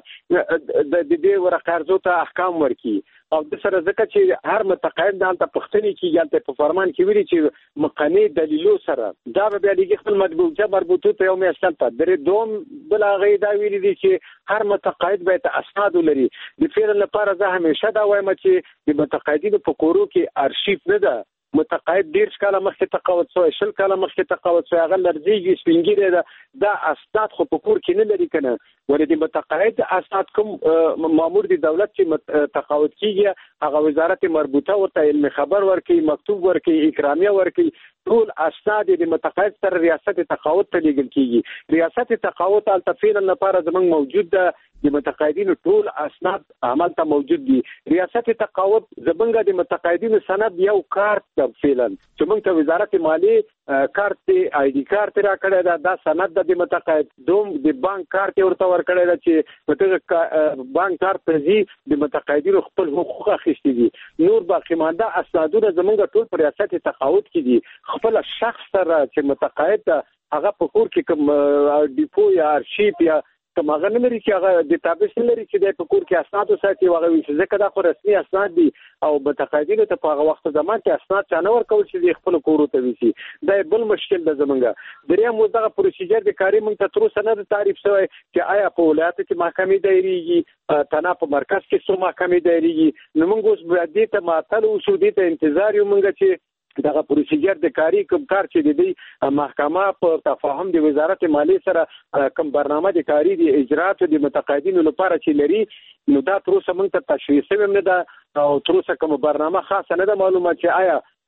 د دې ورقرضو ته احکام ورکړي او د سره ځکه چې هر متقاعد دلته پښتني کې یالته په فرمان کې ویلي چې مقنی دلیلو سره دا به بیا لګي خپل مطبوعه مربوطه ته یو میاشتل په درې دوم بل هغه دا ویلي دي چې هر متقاعد باید اسناد ولري د فعل لپاره زه همیشه دا وایم چې د متقاعدینو په کورو کې ارشیف نه ده متقاعد ډیر کاله مخکې تقاعد شوی شل کاله مخکې تقاعد شوی هغه لرزيږي سپینګری ده دا اسناد خو په کور کې نه لري کنه ولې د متقاعد اسناد کوم مامور د دولت چې تقاعد کیږي هغه وزارت مربوطه ورته علم خبر ورکړي مکتوب ورکړي اکرامیه ورکړي ټول اسناد د متقاعد تر ریاست تقاعد ته لیږل کیږي ریاست تقاعد التفیل لپاره زمونږ موجود ده د متقاعدینو ټول اسناد عمل ته موجود دي ریاست تقاعد زمونږ د متقاعدینو سند یو کارت فعلا چې موږ ته وزارت مالیه کارت آی ډی کارت را کړی دا د سند د متقاعد دوم د بانک کارت ورته ور کړی دا چې په بانک کارت ته د متقاعدینو خپل حقوق اخیستي دي نور باقی مانده اسنادونه زمونږ ټول پر ریاست تقاعد کې دي خپل شخص سره چې متقاعد هغه په کور کې کوم ډیپو یا ارشیف یا کوم هغه نه لري چې هغه د تابع لري چې د پکور کې اسناد ساتي هغه وي چې ځکه دا خو رسمي اسناد دي او متقاعدینو ته په هغه وخت زمان کې اسناد چانه ورکول چې خپل کورو ته وي دا بل مشکل ده زمونږ دریم دغه پروسیجر د کاری مونږ ته تر اوسه نه تعریف شوی چې آیا په ولایت کې محکمې دایریږي تنا په مرکز کې څو محکمې دایریږي نو موږ اوس باید دې ته معطل او سودی ته انتظار یو مونږ چې دغه پروسیجر د کاری کوم کار چې د دې محکمه په تفاهم د وزارت مالیه سره کوم برنامه د کاری د اجرات د متقاعدینو لپاره چې لري نو دا تر اوسه موږ ته تشریح شوی نه ده او تر اوسه کوم برنامه خاصه نه ده معلومه چې آیا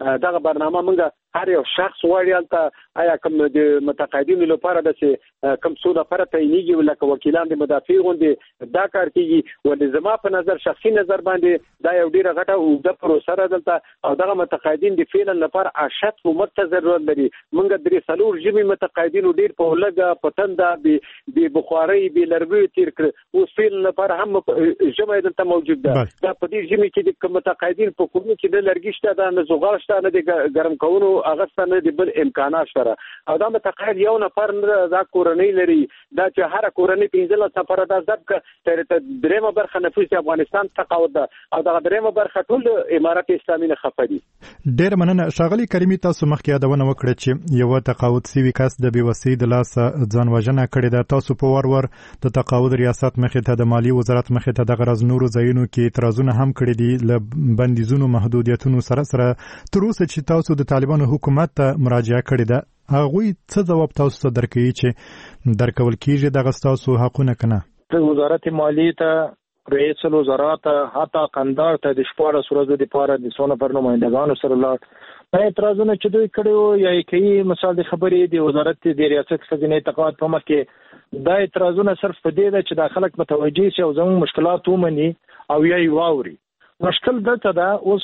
دغه برنامه موږ هر یو شخص وړي البته آیا کوم د متقاعدینو لپاره د کوم څو لپاره تعینېږي لکه وکیلان د مدافع غوندې دا کار کیږي ولې زما په نظر شخصي نظر باندې دا یو ډیره غټه اوږده پروسه ده دلته او دغه متقاعدین د فعلا لپاره اشد کومک ته ضرورت لري. موږ درې څلور ژبې متقاعدینو ډیر په لګه پتنده به بخاري به لرګي تیر کړ او فعلا لپاره هم ژبه دلته موجود ده. دا په دې ژبې کې د متقاعدین په کومه کې د لرګي شته د نزوغال شته نه د ګرم کولو اغستانه د بل امکانات شته او دا متقاعد یو نفر دا کورنۍ لري دا چې هر کورنۍ پنځله سفر د ځب تر درېمه برخه نفوس افغانستان تقاعد ده او دا درېمه برخه ټول امارات اسلامي نه خفدي. ډیر مننه ښاغلي کریمي تاسو مخکې یادونه وکړه چې یو تقاعد سوي کس د بیوسۍ د لاس ځان وژنه کړې ده. تاسو په ور ور د تقاعد ریاست مخې ته د مالی وزارت مخې ته د غرض نورو ځایونو کې اعتراضونه هم کړي دي ل بندیزونو محدودیتونو سره سره تر اوسه چې تاسو د طالبانو حکومت ته مراجعه کړې ده هغوی څه ځواب تاسو ته درکوي چې درکول کیږي دغه ستاسو حقونه کنه؟ وزارت مالیې ته رئیس الوزرا ته حتی قندار ته د شپاړس ورځو دپاره د څو نفر نمایندګانو سره لاړ دا اعتراضونه چې دوی کړي وو یا یې کوي مثال د خبرې د وزارت د ریاست خزینې تقاعد په مخ کې دا اعتراضونه صرف په دې ده چې دا خلک متوجه شي او زموږ مشکلات ومني او یا یې واوري. مشکل دلته ده اوس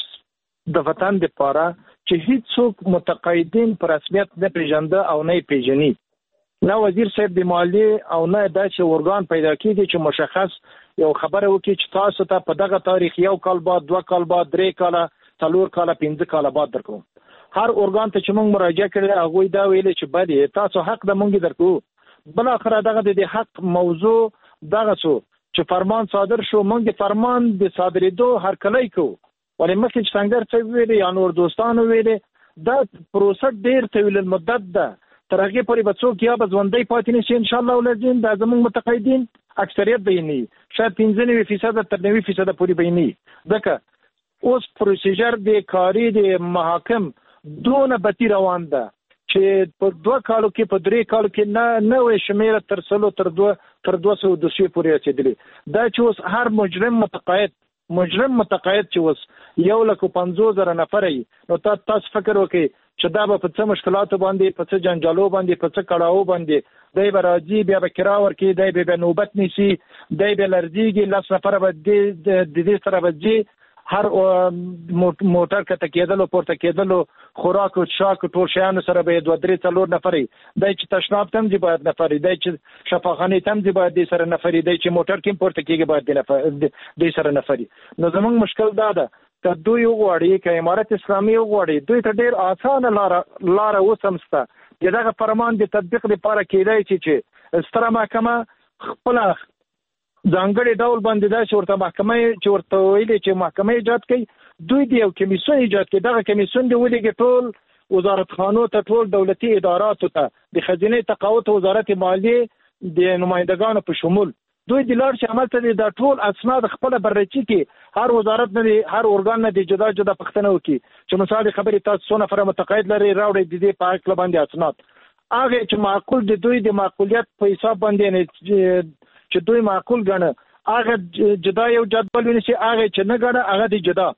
د وطن دپاره چې هیڅوک متقاعدین په رسمیت نه پیژنده او نه یې پیژني. نه وزیر صاحب د مالیې او نه داسې ارګان پیدا کېږي چې مشخص یو خبره وکړي چې تاسو ته په دغه تاریخ یو کال بعد دوه کال بعد درې کاله څلور کاله پنځه کاله بعد درکوم. هر ارګان ته چې موږ مراجعه کړې هغوی دا ویلي چې بلې تاسو حق د موږ درکو. بالاخره دغه د حق موضوع دغه څو چې فرمان صادر شو موږ د فرمان د صادرېدو هرکلی کوو ولې مخکې چې څنګه څه ویلي یا نور دوستانو ویلي دا پروسه ډېر طویل المدت ده تر هغې پورې به څوک یا به ژوندی پاتې نشي انشاءالله ولازم دا زموږ متقاعدین اکثریت به یې نه وي شاید پنځه نوي فیصده تر نوي فیصده پورې به یې نه وي ځکه اوس پروسیجر د کاري د محاکم دونه بطي روان ده چې په دوه کالو کې په درې کالو کې نه نوې شمیره تر سلو تر دوه تر دوه سوه دوسیې پورې رسېدلې. دا چې اوس هر مجرم متقاعد مجرم متقاعد چې اوس یو لک پنځوس زره نفر یي نو تاسو فکر وکړئ چې دا به په څه مشکلاتو باندې په څه جنجالو باندې په څه کړاو باندې دی به راځي بیا به کرا ورکړي دی به نوبت نیسي دی به لړزېږي لس نفره به د دې سره به ځي هر موټر کته کېدلو پورته کېدلو خوراک او څښاک ټول شیانو سره به دوه درې څلور نفرې دی چې تشناب ته هم ځي باید نفرې دی چې شفاخانې ته هم ځي باید دی سره نفرې دی چې موټر کې هم پورته کېږي باید دی سره نفرې. نو زموږ مشکل دا ده که دوی وغواړي که امارت اسلامي وغواړي دوی ته ډېر اسانه لاره لاره اوس هم شته چې دغه فرمان د تطبیق لپاره کېدای شي چې ستره محکمه خپله ځانګړي ډول باندې دا چې ورته محکمه چې ورته ویلي چې محکمه ایجاد کړي دوی د یو کمیسیون ایجاد کړي دغه کمیسیون د ولېږي ټول وزارتخانو ته ټول دولتي اداراتو ته د خزینې تقاعد وزارت مالیې د نمایندګانو په شمول دوی د لاړ شي عمل ته دا ټول اسناد خپله بررسي کړي هر وزارت نه هر ارګان نه د جدا جدا پوښتنه وکړي چې مثال خبرې تاسو څو نفره متقاعد لري راوړئ د دې په هکله باندې اسناد هغه چې معقول د دوی د معقولیت په حساب باندې چې دوی معقول ګڼه هغه جدا یو جدول ونیسي هغه چې نه ګڼه هغه د جدا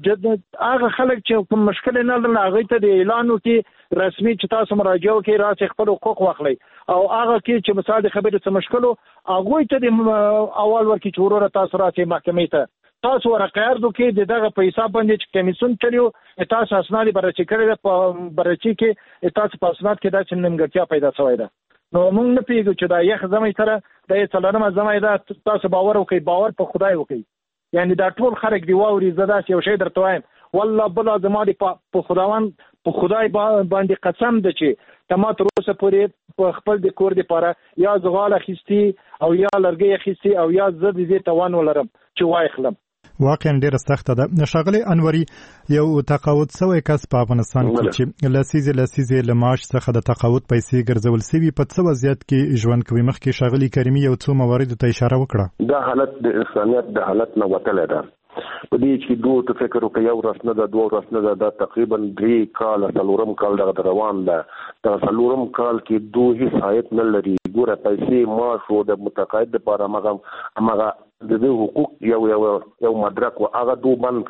هغه خلک چې کوم مشکل نه لري هغه ته د اعلان وکړي رسمي چې تاسو مراجعه وکړئ راسي خپل حقوق واخلئ او هغه کې چې مثال خبرې څه مشکل هغه ته د اول ورکې چې وروره تاسو راسي محکمې ته تاسو ورقه ارزو کې دغه په حساب باندې چې کمیسیون چلیو تاسو اسناد بررسي کړی په بررسي کې تاسو په اسناد کې دا چې نیمګړتیا پیدا شوې ده. نو موږ نه پیږو چې دا یخ زمای سره د څلورمه زمای دا تاسو باور وکړئ باور په خدای وکړئ یعنی دا ټول خلک دی واوري زدا یو شی درته وایم والله بل زما دی په خداوند په خدای باندې قسم ده چې تما تر اوسه پورې په خپل د کور دی پاره یا زغاله خستی او یا لرګي خستی او یا زد دې توان ولرم چې وای خلم واقعا ډیره سخته ده. ښاغلی انوري یو تقاعد سوی کس په افغانستان کې چې لسیزې لسیزې له معاش څخه د تقاعد پیسې ګرځول سوي په څه وضعیت کې ژوند کوي مخکې ښاغلي کریمي یو څو مواردو ته اشاره وکړه. دا حالت د انسانیت د حالت نه وتلی ده په دې چې دوه ته فکر وکړي یو ورځ نه ده دوه ورځ نه ده دا تقریبا درې کاله څلورم کال دغه روان ده دا څلورم کال کې دوه هیڅ عاید نه لري ګوره پیسې معاش او د متقاعد لپاره هغه هغه د دې حقوق یو یو یو مدرک او هغه دوه بند کړ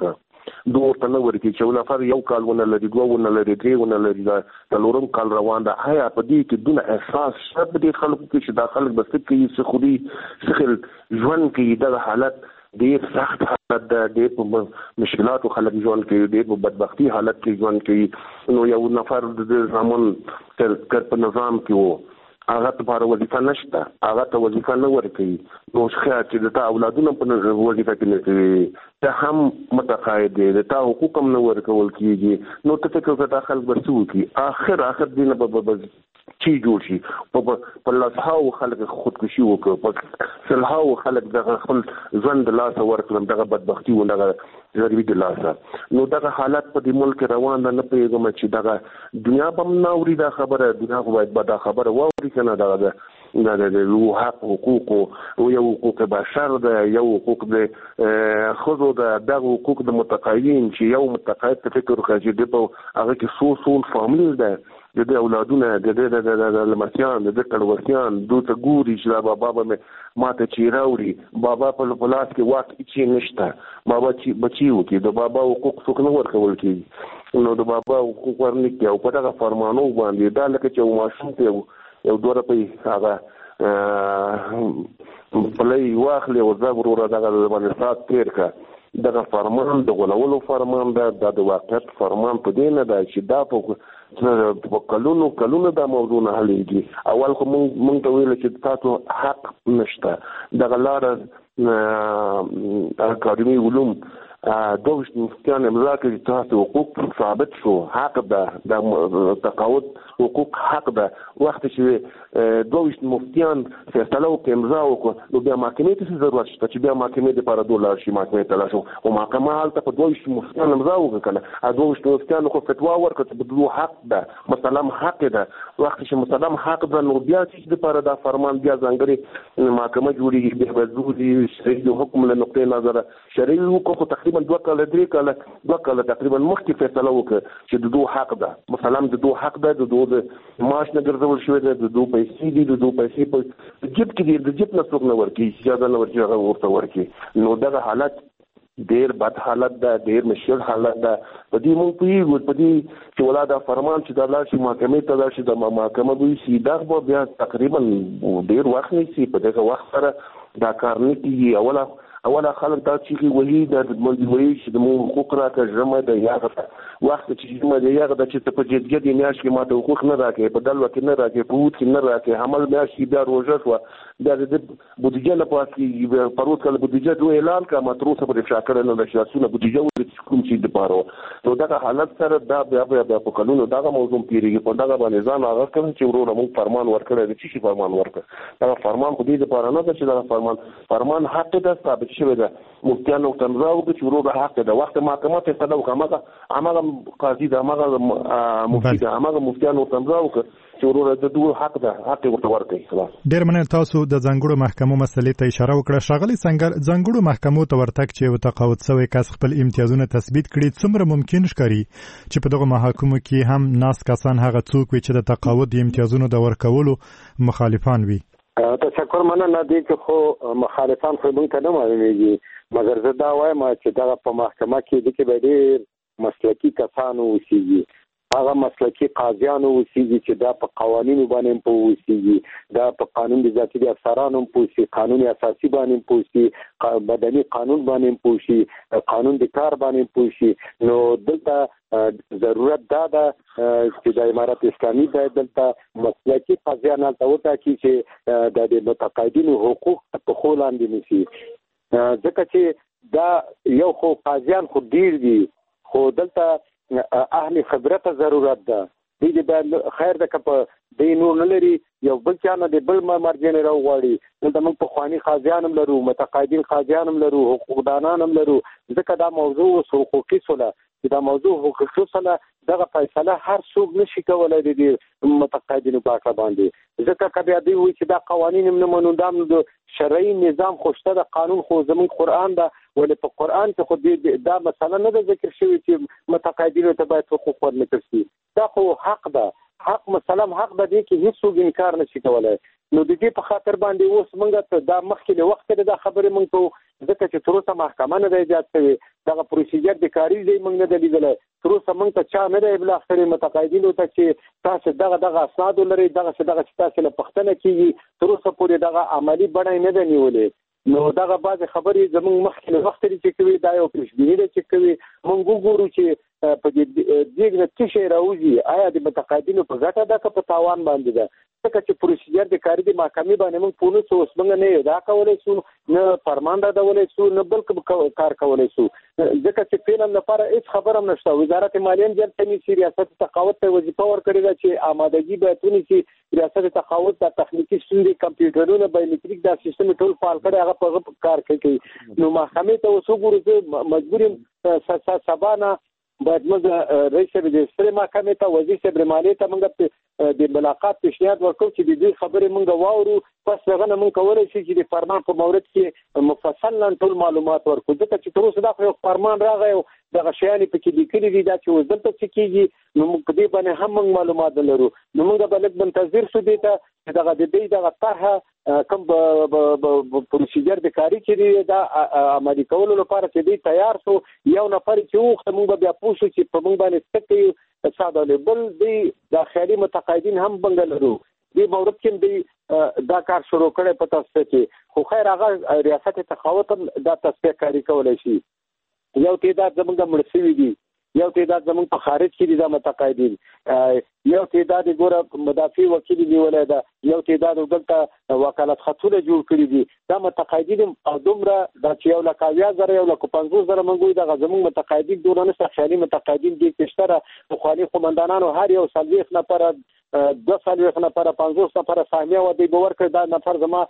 دوه ورته نه ورکړي چې یو نفر یو کال ونه لري دوه ونه لري درې ونه لري دا څلورم کال روان ده آیا په دې کې دونه احساس شته په دې خلکو کې چې دا خلک به څه کوي څه خوري څه خل ژوند کوي دغه حالت ډېر سخت حالت ده ډېر په مشکلاتو خلک ژوند کوي ډېر په بدبختي حالت کې ژوند کوي نو یو نفر د زمون تر په نظام کې وو هغه ته لپاره وظیفه نشته هغه ته وظیفه نه ورکوي نو خیر چې د تا اولادونه په وظیفه کې نه کوي ته هم متقاعد دی د تا حقوق هم نه ورکول کېږي نو ته فکر وکړه دا خلک به څه وکړي آخر آخر دې نه به چی جوړ شي په لسهاو خلک خودکشي وکړه په سلهاو خلک دغه خپل ژوند د لاسه ورکړل دغه بدبختي و دغه ضروري د لاسه نو دغه حالت په دې ملک روان ده نه پوهېږم چې دغه دنیا به هم نه اوري دا خبره دنیا خو باید به دا خبره واوري که نه دغه د د حق حقوقو یو حقوق بشر ده یو حقوق د ښځو ده دغه حقوق د متقاعدین چې یو متقاعد ته فکر وکړه چې د په هغه کې څو څو فامیل ده د دې اولادونه د دې د لمسیان د دې کړوسیان دوی ته ګوري چې دا بابا به ماته چې راوړي بابا په پلاس کې واک هیڅ نشته بابا چې بچي وکړي د بابا حقوق څوک نه ورکول کېږي نو د بابا حقوق ورنکړي او په دغه فرمانو باندې دا لکه چې یو ماشوم ته یو دوه روپۍ هغه پلی واخلي او زه وروره دغه باندې ساعت تېر کړه دغه فرمان د غولولو فرمان ده دا د واقعیت فرمان په دې نه ده چې دا په په کلونو کلونو دا موضوع نه حلېږي اول خو مونږ ته ویل چې تاسو حق نشته دغه لاره اکاډمي علوم دوه مفتیان امضا کړي تاسو حقوق ثابت شو حق ده د تقاعد حقوق حق ده وخت چې دوه مفتیان فیصله وکړي امضا وکړي نو بیا محکمې ته څه ضرورت شته چې بیا محکمې دپاره دوه لاړ شي محکمې ته لاړ شو خو محکمه هلته په دوه مفتیان امضا وکړه که نه دوه مفتیانو خو فتوا ورکړه چې د دوه حق ده مسلم حق ده وخت چې مسلم حق ده نو بیا چې دپاره دا فرمان بیا ځانګړې محکمه جوړېږي بیا به ضروري شرعي حکم له نقطې نظره شرعي حکم خو تقریبا دوه کاله درې کاله دوه کاله تقریبا مخکې فیصله وکړه چې د دوه حق ده مثلا د دوه حق ده د دوه د معاش نه ګرځول شوی ده د دوه پیسې دي د دوه پیسې په جیب کې دي د جیب نه څوک نه ورکوي اجازه نه ورکوي هغه ورته ورکوي نو دغه حالت ډېر بد حالت ده ډېر مشکل حالت ده په دې موږ پوهېږو په دې چې ولا دا فرمان چې دا لاړ شي محکمې ته لاړ شي د محکمه به وشي دا به بیا تقریبا ډېر وخت نیسي په دغه وخت سره دا کار نه کېږي اوله اوله خلک دا چې وایي دا وایي چې د مو حقوق راکړه ژمه ده یاغه وخت چې ژمه ده یاغه ده چې ته په جدګه دې میاشت کې ماته حقوق نه راکړې په دلوه کې نه راکړې په اوت کې نه راکړې حمل میاشت کې بیا روژه شوه بیا د بودیجه لپاره کې پروت کله بودیجه دوه اعلان کړه ما تر اوسه پورې فشا کړی نه ده چې اسونه بودیجه ولري کوم شي دپاره وه نو دغه حالت سره دا بیا بیا بیا په کلونو دغه موضوع تېرېږي په دغه باندې ځان هغه کړم چې وروره موږ فرمان ورکړی دی څه شي فرمان ورکړه دغه فرمان خو دې دپاره نه ده چې دغه فرمان فرمان حق ده ثابت شوی ده مفتیانو ورته امضا وکړه چې وروره حق ده وخت محکمه فیصله وکړه هماغه هماغه قاضي ده هماغه مفتي ده هماغه مفتیانو ورته امضا وکړه چې وروره د دوه حق ده حق ورته ورکړي ډېر مننه تاسو د ځانګړو محکمو مسلې ته اشاره وکړه ښاغلي سنگر ځانګړو محکمو ته ورتګ چې یو تقاعد شوی کس خپل امتیازونه تثبیت کړي څومره ممکن ښکاري چې په دغه محاکمو کې هم ناست کسان هغه څوک وي چې د تقاعد امتیازونو د ورکولو مخالفان وي تشکر مننه دي چې خو مخالفان خو موږ ته نه معلومیږي مګر زه دا وایم چې دغه په محکمه کې د کې به ډېر مسلکي کسانو اوسېږي هغه مسلکي قاضیانو اوسېږي چې دا په قوانینو باندې پوه اوسېږي دا په قانون د ذاتي افسرانو پوه شي قانون اساسي باندې پوه شي مدني قانون باندې پوه شي قانون د کار باندې پوه شي نو دلته ضرورت دا ده چې د امارت اسلامي باید دلته مسلکي قاضیان هلته وټاکي چې د متقاعدینو حقوق په ښو لاندې نیسي ځکه چې دا یو خو قاضیان خو ډېر دي خو دلته اهل خبرت ضرورت ده دې باید خیر ده که په دې نور نه لري یو بل چا نه د بل مرجع نه راوغواړي دلته موږ پخواني قاضیان هم لرو متقاعدین قاضیان هم لرو حقوقدانان هم لرو ځکه دا موضوع حقوقي سوله چې دا موضوع حقوقي سوله دغه فیصله هر څوک نشي کولی د دې متقاعدینو په اړه باندې ځکه که بیا دوی وایي چې دا قوانین هم نه منو دا د شرعي نظام خو شته د قانون خو زموږ قرآن ده ولې په قرآن کې خو دا مسله نه ده ذکر شوې چې متقاعدینو ته باید حقوق ورنکړل شي دا خو حق ده حق مسلم حق به دې کې هیڅوک انکار نشي کولی نو د دې په خاطر باندې اوس موږ ته دا مخکې له وخته دا خبرې موږ کوو ځکه چې تر اوسه محکمه نه دی ایجاد شوی دغه پروسیجر د کاري دی موږ نه دی لیدلی تر اوسه موږ ته چا نه دی ابلاغ کړی متقاعدینو ته چې تاسو دغه دغه اسناد ولرئ دغه دغه چې تاسو له پوښتنه کیږي تر اوسه پورې دغه عملی بڼه نه ده نیولې نو دغه بعضې خبرې زموږ مخکې له وخته دي چې کوي دا یو پیشبیني ده چې کوي موږ وګورو چې په دې دیګ نه څه شی راوځي آیا د متقاعدینو په ګټه ده که په تاوان باندې ده ځکه چې پروسیجر د کاري د محکمې باندې موږ پوه نه شو اوس موږ نه ادا کولی شو نه فرمان رادولی شو نه بل کار کولی شو ځکه چې فعلا لپاره هېڅ خبره هم نشته وزارت مالیه هم جلد نیسي ریاست تقاعد ته وظیفه ورکړې ده چې آمادګي باید ونیسي ریاست تقاعد د تخنیکي ستونزې کمپیوټرونه بایومټریک دا سیستم ټول فعال کړی هغه په هغه کار کوي نو محکمې ته اوس وګورو زه مجبور یم سبا نه باید موږ رئیس صاحب د سترې محکمې ته وزیر صاحب مالیې ته موږ د ملاقات پیشنهاد ورکړو چې د دې خبرې موږ واورو پس هغه نه موږ کولی شو چې د فرمان په مورد کې مفصلا ټول معلومات ورکړو ځکه چې تر اوسه دا خو یو فرمان راغی او دغه شیانې پکې لیکلي دي دا چې اوس دلته څه کېږي نو موږ په دې باندې هم موږ معلومات نه لرو نو موږ به لږ منتظر شو دې ته چې دغه د دې دغه طرحه کوم پروسیجر د کاري چې دی دا عملي کولو لپاره چې دی تیار شو یو نفر چې وخت موږ بیا پوه شو چې په موږ باندې څه کوي ساده بل دی د خیالي متقاعدین هم بنګ لرو دې مورد کې دی دا کار شروع کړی په تاسو کې خو خیر هغه ریاست تقاعد دا تصفیه کاری کولی شي یو تعداد زمونږ مړ شوي دي یو تعداد زمونږ په خارج کې دي دا متقاعدین یو تعداد ګوره مدافع وکیل نیولی ده یو تعداد دلته وکالت خطونه جوړ کړي دي دا متقاعدین او دومره دا چې یو لک اویا زره یو لک پنځوس زره موږ وایو دغه زمونږ متقاعدین دونه نشته خیالي متقاعدین دي چې شته پخواني قومندانانو هر یو څلوېښت نفره دوه څلوېښت نفره پنځوس نفره سهمیه و دی به ورکړي دا نفر زما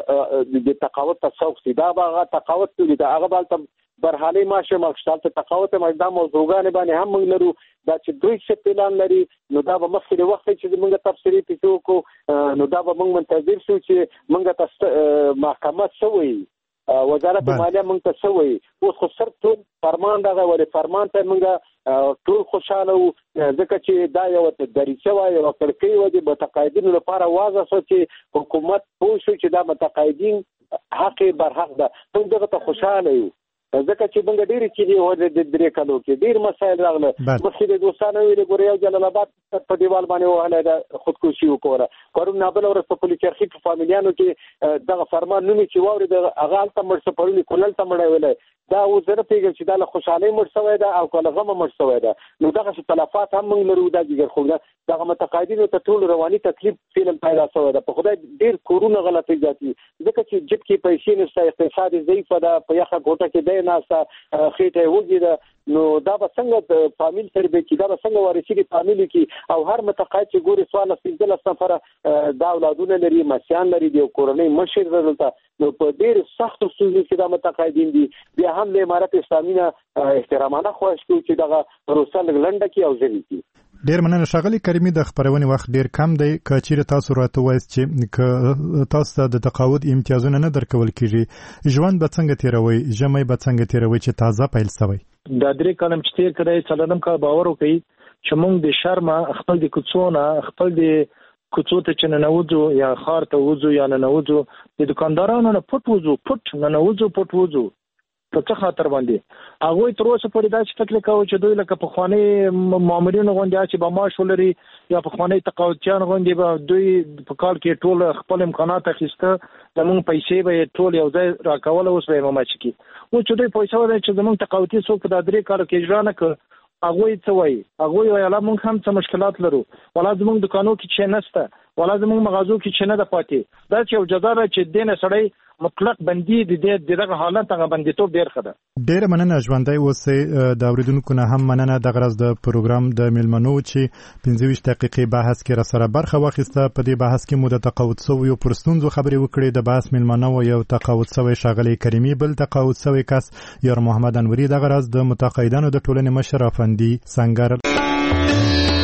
د تقاعد ته څوک دي دا به هغه تقاعد کوي دا هغه به هلته برحالي ماشه مخشتال ته تقاعد ته دا موضوعګانې باندې هم موږ لرو دا چې دوی څه پلان لري نو دا به مخکې د وخت چې موږ تفصیلي پیسې وکړو نو دا به موږ منتظر شو چې موږ ته محکمه څه وایي وزارت مالیه موږ ته څه وایي اوس خو صرف ټول فرمان دغه ولې فرمان ته موږ ټول خوشحاله وو ځکه چې دا یوه دریچه وه یوه کړکۍ وه د متقاعدینو لپاره واضح شو چې حکومت پوه شو چې دا متقاعدین حق برحق ده موږ دغه ته خوشحاله یو ځکه چې موږ ډېرې چیزې وځي د درې کلو کې ډېر مسایل راغله مخکې د دوستانو ویلې ګورې یو جلال آباد په دیوال باندې وهلی ده خودکشي وکړه پرون نابله ورځ په پل چرخي په فامیلیانو کې دغه فرمان نومې چې واورېد هغه هلته مړ شو پرون یې کونړ ته مړی ویلی دا اوس زه نه پوهېږم چې دا له خوشحالۍ مړ شوی ده او که له غمه مړ شوی ده نو دغسې تلفات هم موږ لرو دا جګر خو دغه متقاعدینو ته ټول رواني تکلیف فعلا پیدا شوی ده په خدای ډېر کورونه غلطۍ ذاتي ځکه چې جب کې پیسې نشته اقتصاد ضعیفه ده په یخه ګوټه کې دی ناسته خېټه وږې ده نو دا به څنګه فامیل تربیه کړي دا به څنګه وارثي د فامیل کړي او هر متقاعد چې ګوري څوارلس پنځلس نفره دا اولادونه لري مسیان لري د کورنۍ مشر دلته نو په ډېر سختو ستونزو کې دا متقاعدین دي بیا هم د امارت اسلامي نه احترامانه خواهش کوي چې دغه پروسه لږ لنډه کړي او ژر کړي ډیر مننه ښاغلي کریمي د خبرونې وخت ډیر کم دی که چیرې تاسو راته وایاست چې که تاسو ته د تقاعد امتیازونه نه درکول کېږي ژوند به څنګه تېروئ ژمی به څنګه تېروئ چې تازه پیل شوی دا درې کلم چې تېر کړی څلورم کال باور وکړئ چې موږ د شرمه خپل د کوڅو نه خپل د کوڅو ته چې ننوځو یا ښار ته وځو یا ننوځو د دوکاندارانو نه پټ وځو پټ ننوځو پټ وځو په څه خاطر باندې هغوی تر اوسه پورې داسې فکر کوي چې دوی لکه پخواني مامورین غوندې چې به معاش ولري یا پخواني تقاعدچیان غوندې به دوی په کال کې ټول خپل امکانات اخیسته زموږ پیسې به یې ټول یو ځای راکول اوس به یې مماچ کړي اوس چې دوی پیسه ولري چې زموږ تقاعدي څوک په دا درې کالو کې اجرا نه کړ هغوی څه وایي هغوی وایي الله موږ هم څه مشکلات لرو ولا زموږ دکانو کې چې نشته ولا زموږ مغازو کې چې نه ده پاتې دا چې یو جزا ده چې دې نه سړی مطلق بندي د دې دغه حالت هغه بندیتوب ډیر ښه ده ډیره مننه ژوندی اوسئ د اورېدونکو نه هم مننه دغه ورځ د پروګرام د میلمنو چې پنځه ویشت دقیقې بحث کې راسره برخه واخیسته په دې بحث کې مو د تقاعد شویو پر ستونزو خبرې وکړې د بحث میلمنو یو تقاعد شوی ښاغلی کریمي بل تقاعد شوی کس یار محمد انوري دغه ورځ د متقاعدانو د ټولنې مشر افندي سنگر